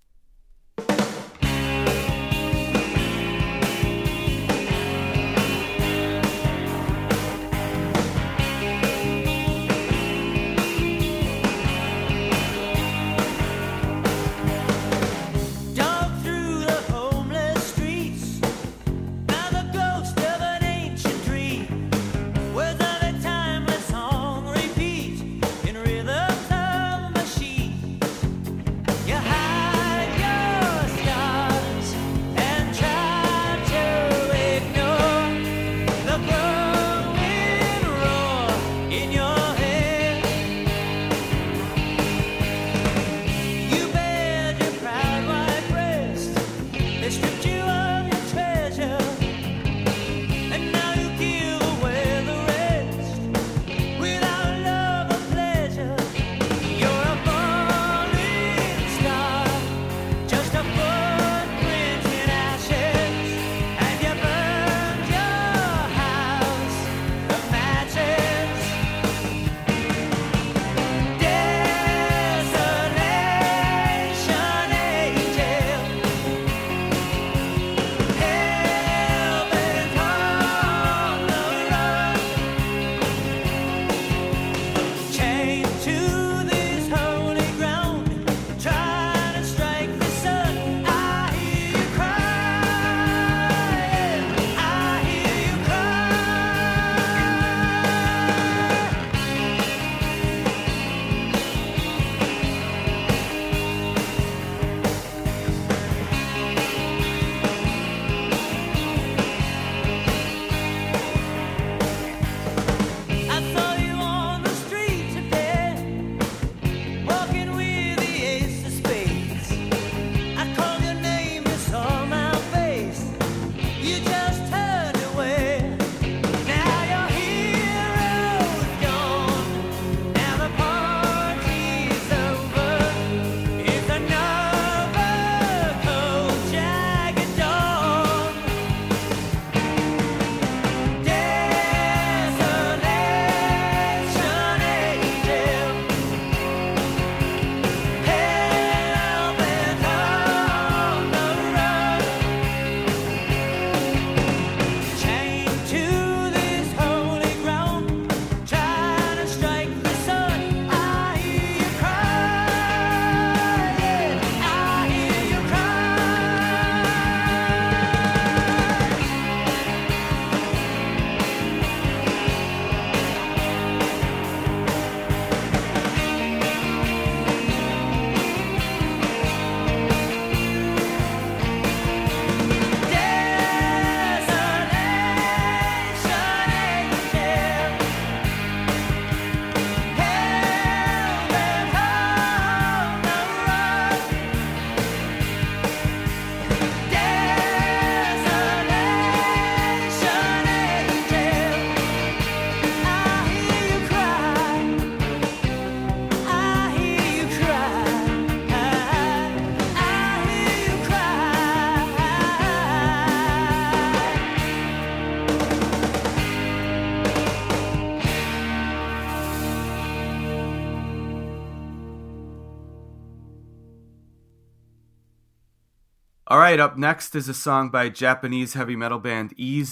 All right, up next is a song by Japanese heavy metal band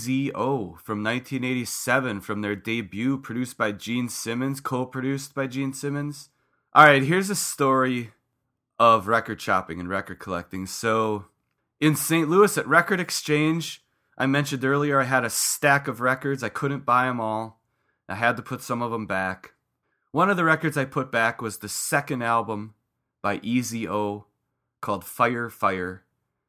EZO from 1987 from their debut, produced by Gene Simmons, co-produced by Gene Simmons. All right, here's a story of record shopping and record collecting. So, in St. Louis at Record Exchange, I mentioned earlier I had a stack of records. I couldn't buy them all. I had to put some of them back. One of the records I put back was the second album by EZO called Fire Fire.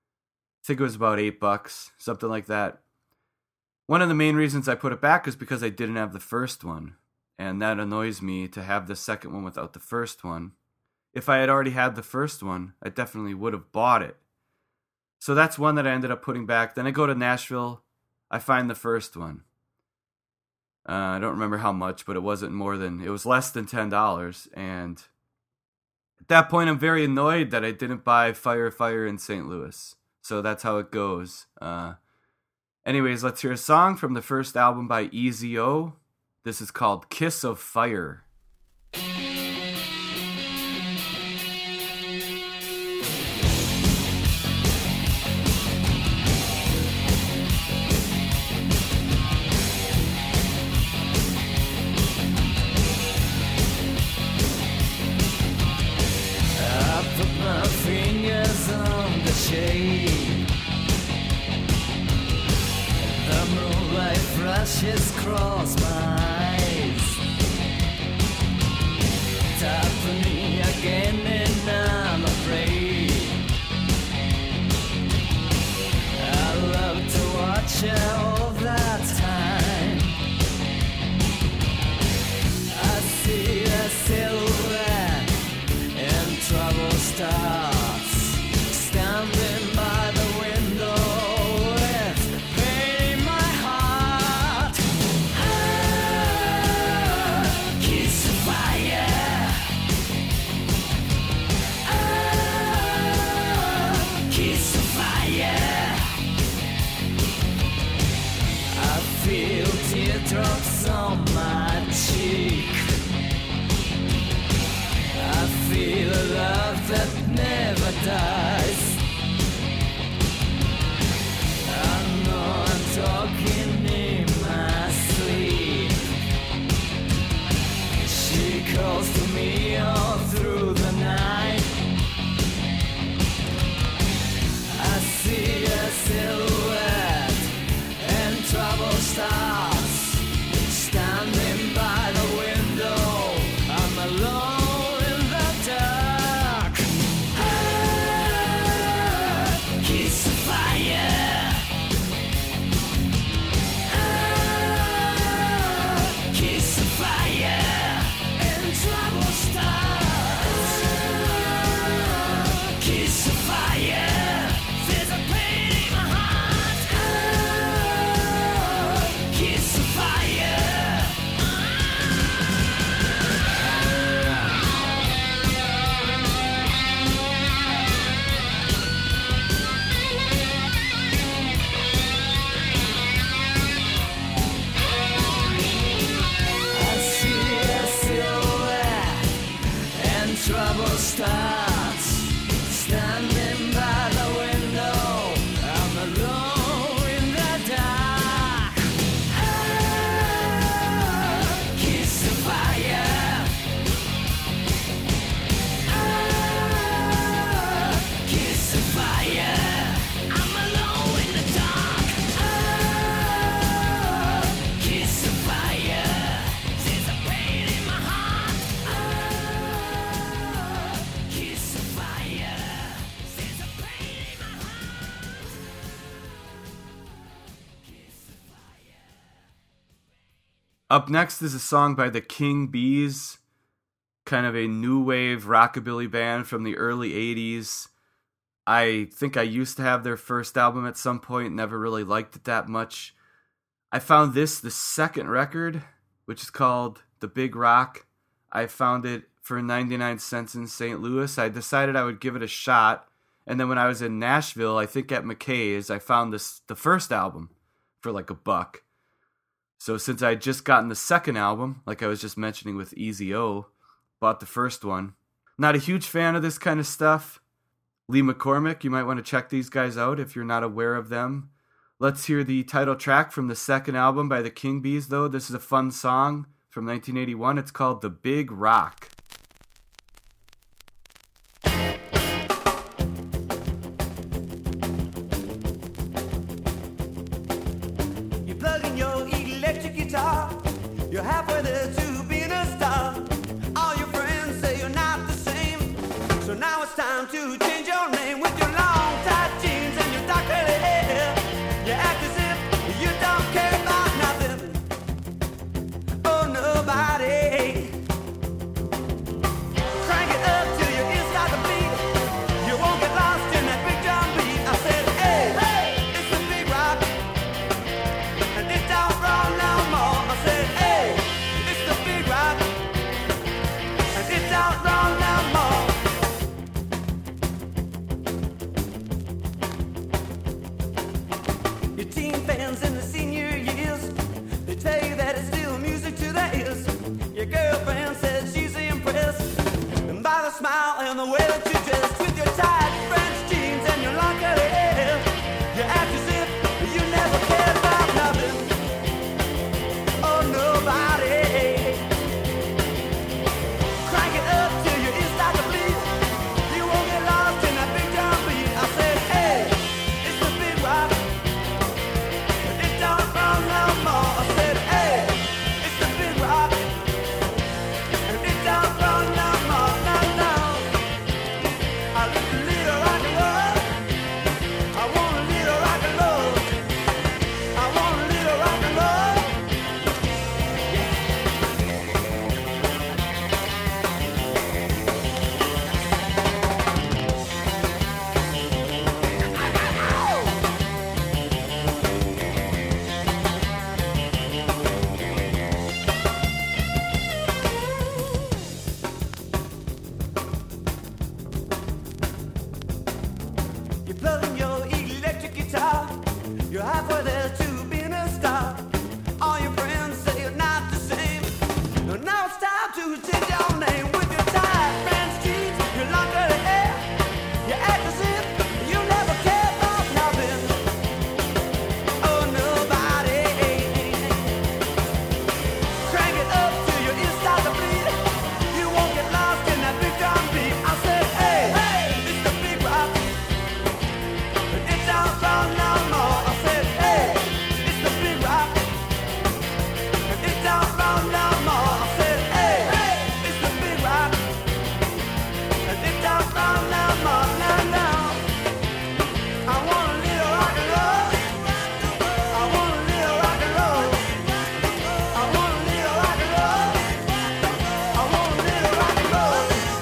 I think it was about $8, something like that. One of the main reasons I put it back is because I didn't have the first one. and that annoys me to have the second one without the first one. If I had already had the first one, I definitely would have bought it. So that's one that I ended up putting back. Then I go to Nashville, I find the first one. I don't remember how much, but it was less than $10, and at that point I'm very annoyed that I didn't buy Fire Fire in St. Louis. So that's how it goes. Anyways, let's hear a song from the first album by Easy-O. This is called Kiss of Fire. Flashes cross my eyes, tapping me again and I'm afraid. I love to watch all that time. I see a silhouette and trouble starts, standing by the window. Drops on my cheek. I feel a love that never dies. I know I'm talking in my sleep. She calls to me all through the night. I see a silhouette and trouble starts. Standing by the window, I'm alone in the dark. Kiss of fire. Kiss of fire. And trouble starts. Kiss of fire. There's a pain in my heart. Kiss of fire. Trouble starts, standing by the window, I'm alone in the dark. Kiss of fire. Kiss of fire. I'm alone in the dark. Kiss of fire. There's a pain in my heart. Up next is a song by the King Bees, kind of a new wave rockabilly band from the early 80s. I think I used to have their first album at some point, never really liked it that much. I found this, the second record, which is called The Big Rock. I found it for 99 cents in St. Louis. I decided I would give it a shot, and then when I was in Nashville, I think at McKay's, I found the first album for like $1. So since I had just gotten the second album, like I was just mentioning with Easy-O, bought the first one. Not a huge fan of this kind of stuff. Lee McCormick, you might want to check these guys out if you're not aware of them. Let's hear the title track from the second album by the King Bees, though. This is a fun song from 1981. It's called The Big Rock. You're halfway there to being a star. All your friends say you're not the same. So now it's time to change your name. With your long tight jeans and your dark curly hair, you act as if you don't care about nothing. Oh, nobody smile and the way that you dress with your tight French jeans and your long curly hair. You act as if you never cared about nothing or nobody. Crank it up till your ears start to bleed. You won't get lost in that big drum beat. I said, hey, it's the big rock. It don't run no more. I said, hey, it's the big rock. It don't run no more. No, no. I need a rock and roll. I want a little rock and roll. I want a little rock and roll. You're plugging your electric guitar. You're halfway there to being a star. All your friends say you're not the same. Now it's time to take your name with your tight French jeans, your long curly hair. You act as if you never cared about nothing or nobody. Crank it up till your ears start to bleed. You won't get lost in that big drum beat. I said, hey, hey, it's the big rock. It don't run no more. I said, hey, it's the big rock. It don't run no more. I said, hey, hey, it's the big rock. It don't run no more. No, no. I want a little rock and roll. I want a little rock and roll. I want a little rock and roll. I want a little rock and roll.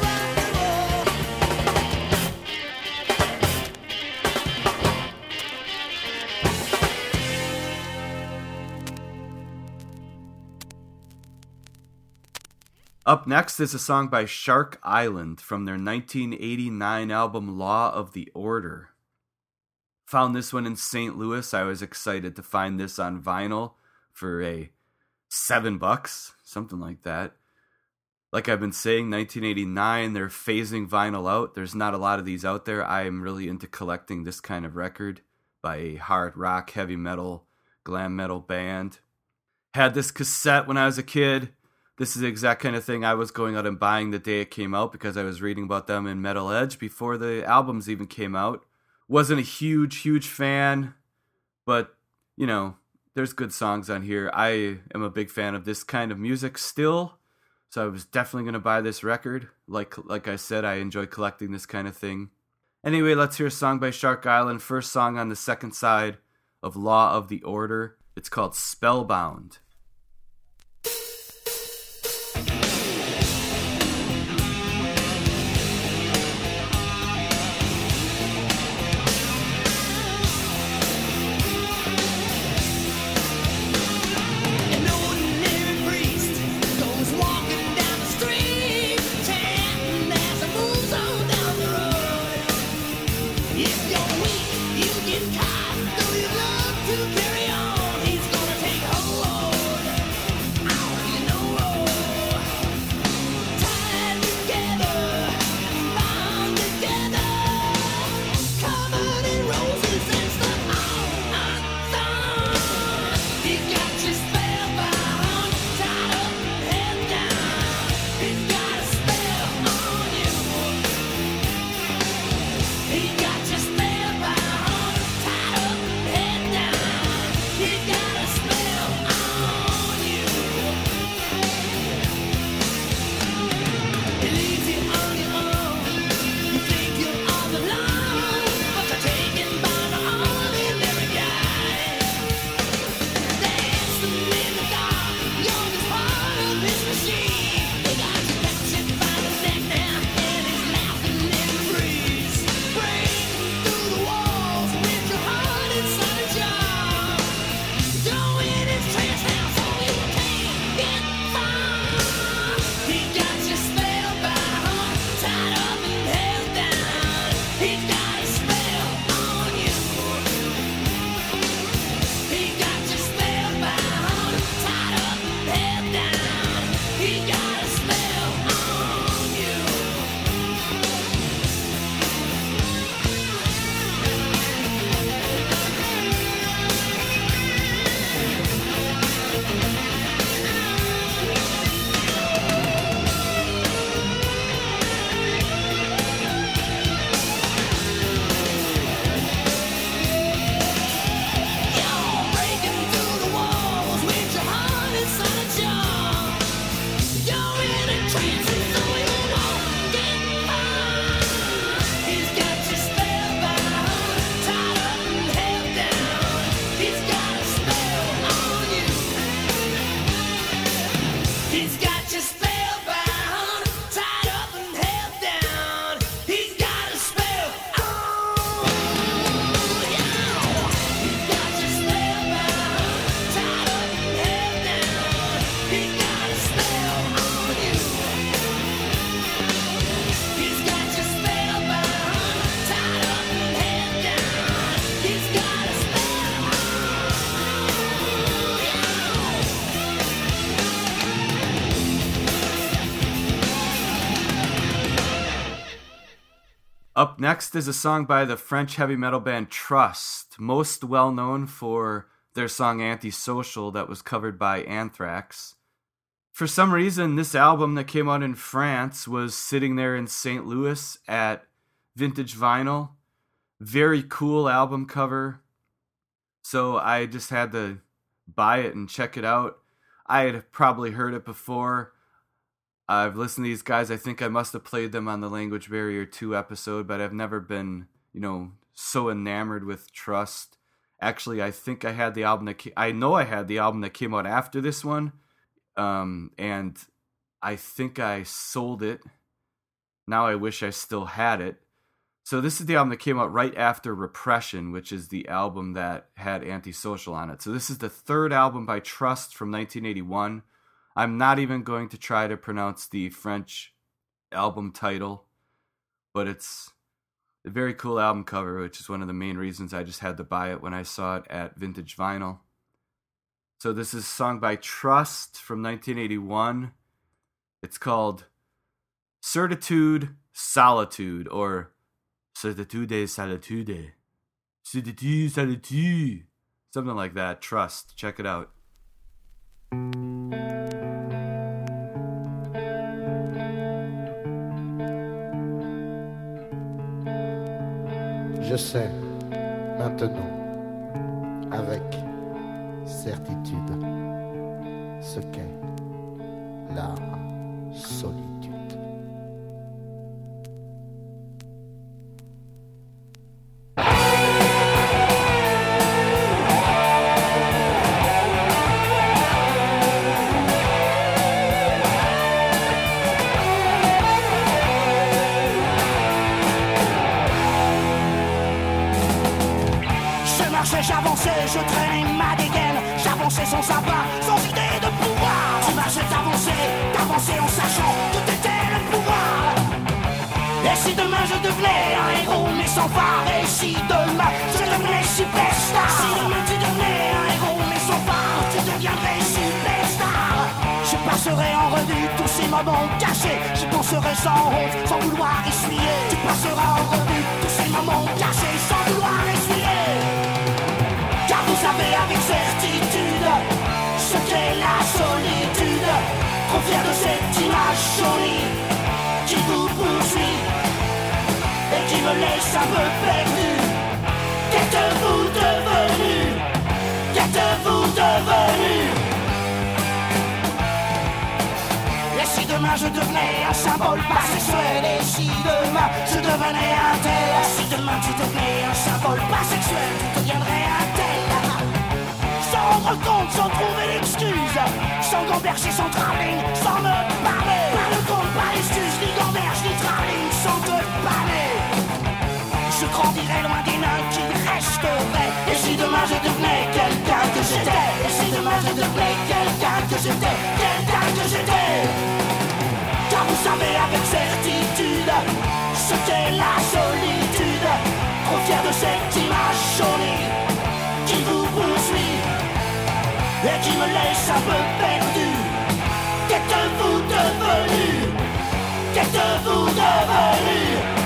Up next is a song by Shark Island from their 1989 album Law of the Order. Found this one in St. Louis. I was excited to find this on vinyl for a $7, something like that. Like I've been saying, 1989, they're phasing vinyl out. There's not a lot of these out there. I am really into collecting this kind of record by a hard rock, heavy metal, glam metal band. Had this cassette when I was a kid. This is the exact kind of thing I was going out and buying the day it came out because I was reading about them in Metal Edge before the albums even came out. Wasn't a huge fan, but, you know, there's good songs on here. I am a big fan of this kind of music still, so I was definitely going to buy this record. Like I said, I enjoy collecting this kind of thing. Anyway, let's hear a song by Shark Island, first song on the second side of Law of the Order. It's called Spellbound. An ordinary priest goes walking down the street, chanting as he moves on down the road. If you're weak, you get caught. Though you love to carry on, he's gonna take hold. Up next is a song by the French heavy metal band Trust, most well known for their song Antisocial that was covered by Anthrax. For some reason, this album that came out in France was sitting there in St. Louis at Vintage Vinyl. Very cool album cover. So I just had to buy it and check it out. I had probably heard it before. I've listened to these guys. I think I must have played them on the Language Barrier 2 episode, but I've never been, so enamored with Trust. Actually, I think I had the album I know I had the album that came out after this one, and I think I sold it. Now I wish I still had it. So this is the album that came out right after Repression, which is the album that had Antisocial on it. So this is the third album by Trust from 1981. I'm not even going to try to pronounce the French album title, but it's a very cool album cover, which is one of the main reasons I just had to buy it when I saw it at Vintage Vinyl. So this is a song by Trust from 1981. It's called Certitude, Solitude, or Certitude, Solitude. Certitude, Solitude. Something like that. Trust. Check it out. Je sais maintenant, avec certitude, ce qu'est la solitude. J'avançais, je traînais ma dégaine. J'avançais sans savoir, sans idée de pouvoir. Tu marchais, t'avançais en sachant que t'étais le pouvoir. Et si demain je devenais un héros mais sans phare? Et si demain je devenais superstar? Si demain tu devenais un héros mais sans phare, tu deviendrais superstar. Je passerai en revue tous ces moments cachés. Je penserai sans honte, sans vouloir essuyer. Tu passeras en revue tous ces moments cachés sans vouloir essuyer. Car vous savez avec certitude ce qu'est la solitude. Trop fier de cette image jolie qui vous poursuit et qui me laisse un peu perdu. Qu'êtes-vous devenu? Qu'êtes-vous devenu? Et si demain je devenais un symbole pasexuel? Et si demain je devenais un tel? Si demain tu devenais un symbole pasexuel, tu deviendrais un tel. Sans rendre compte, sans trouver l'excuse, sans gamberger, sans travelling, sans me parler. Pas de compte, pas d'excuse, ni gamberge, ni travelling, sans te parler. Je grandirais loin des nains qui resteraient. Et si demain je devenais quelqu'un que j'étais? Et si demain je devenais quelqu'un que j'étais? Quelqu'un que j'étais? Car vous savez avec certitude ce qu'est la solitude. Trop fier de cette image jolie qui vous poursuit et qui me laisse un peu perdu. Qu'êtes-vous devenu? Qu'êtes-vous devenu?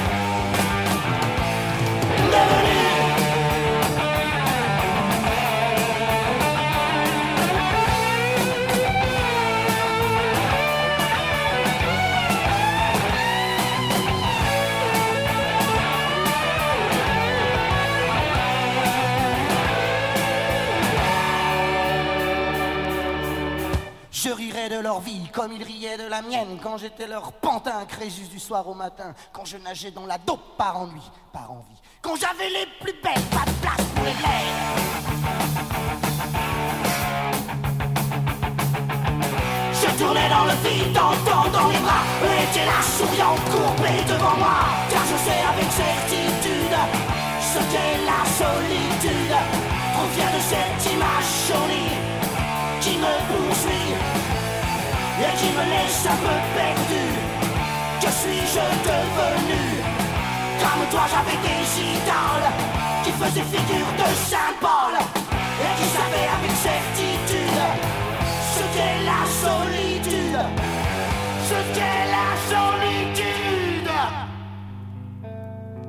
Devenu? Je rirais de leur vie comme ils riaient de la mienne. Quand j'étais leur pantin, Crésus du soir au matin. Quand je nageais dans la dope par ennui, par envie. Quand j'avais les plus belles, pas de place pour les lèvres. Je tournais dans le vide, dans les bras. Eux étaient là, souriant, courbés devant moi. Car je sais avec certitude ce qu'est la solitude. Trop fier de cette image jolie qui me poursuit et qui me laisse un peu perdu. Que suis-je devenu? Comme toi j'avais des idoles qui faisaient figure de symbole et qui savaient avec certitude ce qu'est la solitude. Ce qu'est la solitude.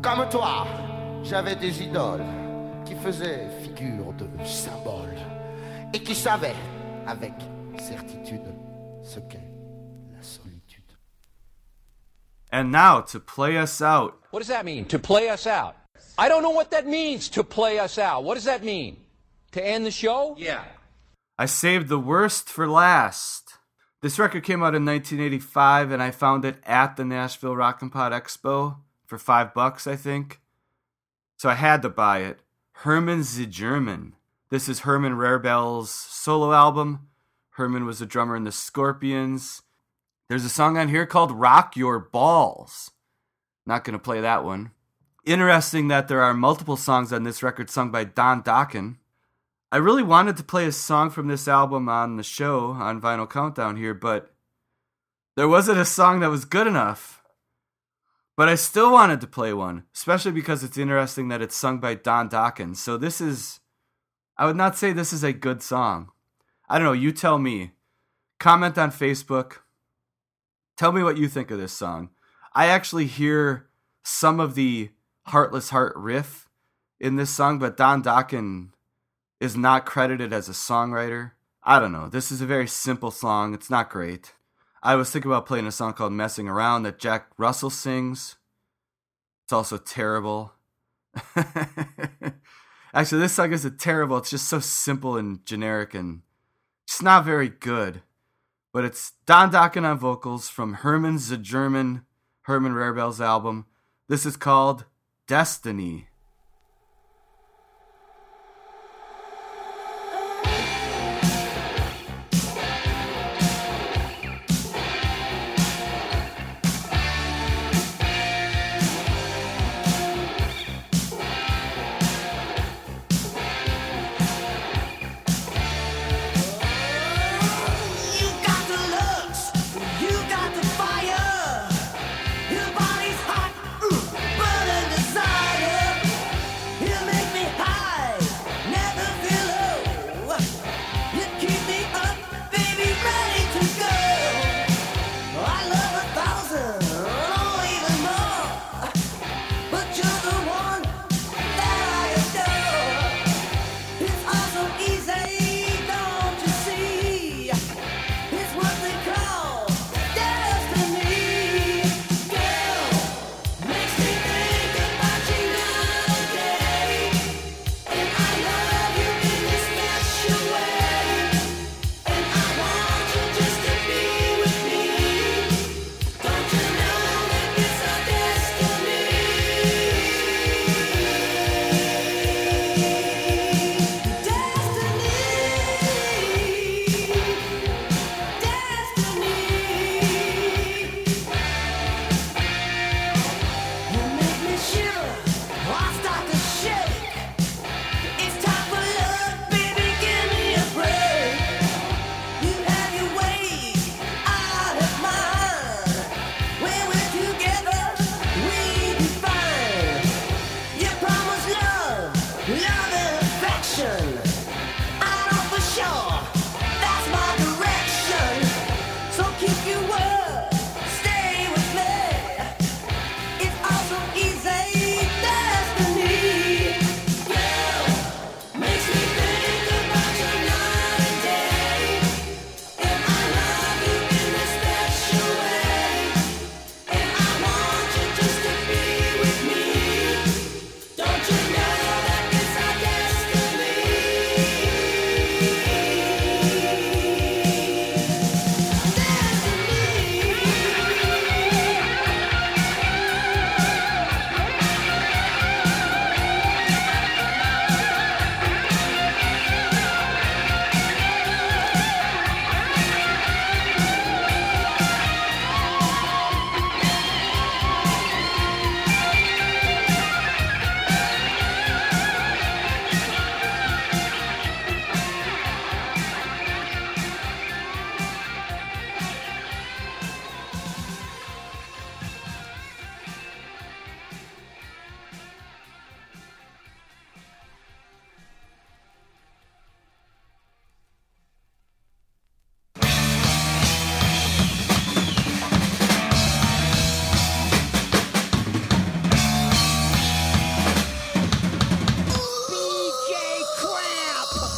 Comme toi, j'avais des idoles qui faisaient figure de symboles et qui savaient avec certitude ce qu'est la solitude. And now, to play us out, What does that mean, to play us out? I don't know what that means, to play us out. What does that mean? To end the show? Yeah. I saved the worst for last. This record came out in 1985, and I found it at the Nashville Rockin' Pod Expo for $5, I think. So I had to buy it. Herman the German. This is Herman Rarebell's solo album. Herman was a drummer in the Scorpions. There's a song on here called Rock Your Balls. Not going to play that one. Interesting that there are multiple songs on this record sung by Don Dokken. I really wanted to play a song from this album on the show, on Vinyl Countdown here, but there wasn't a song that was good enough. But I still wanted to play one, especially because it's interesting that it's sung by Don Dokken. So this is, I would not say this is a good song. I don't know, you tell me. Comment on Facebook. Tell me what you think of this song. I actually hear some of the Heartless Heart riff in this song, but Don Dokken is not credited as a songwriter. I don't know. This is a very simple song. It's not great. I was thinking about playing a song called Messing Around that Jack Russell sings. It's also terrible. Actually, this song isn't terrible. It's just so simple and generic and just not very good. But it's Don Dokken on vocals from Herman the German, Herman Rarebell's album. This is called Destiny. You got the looks, you got the fire. Your body's hot, burning desire.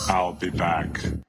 I'll be back.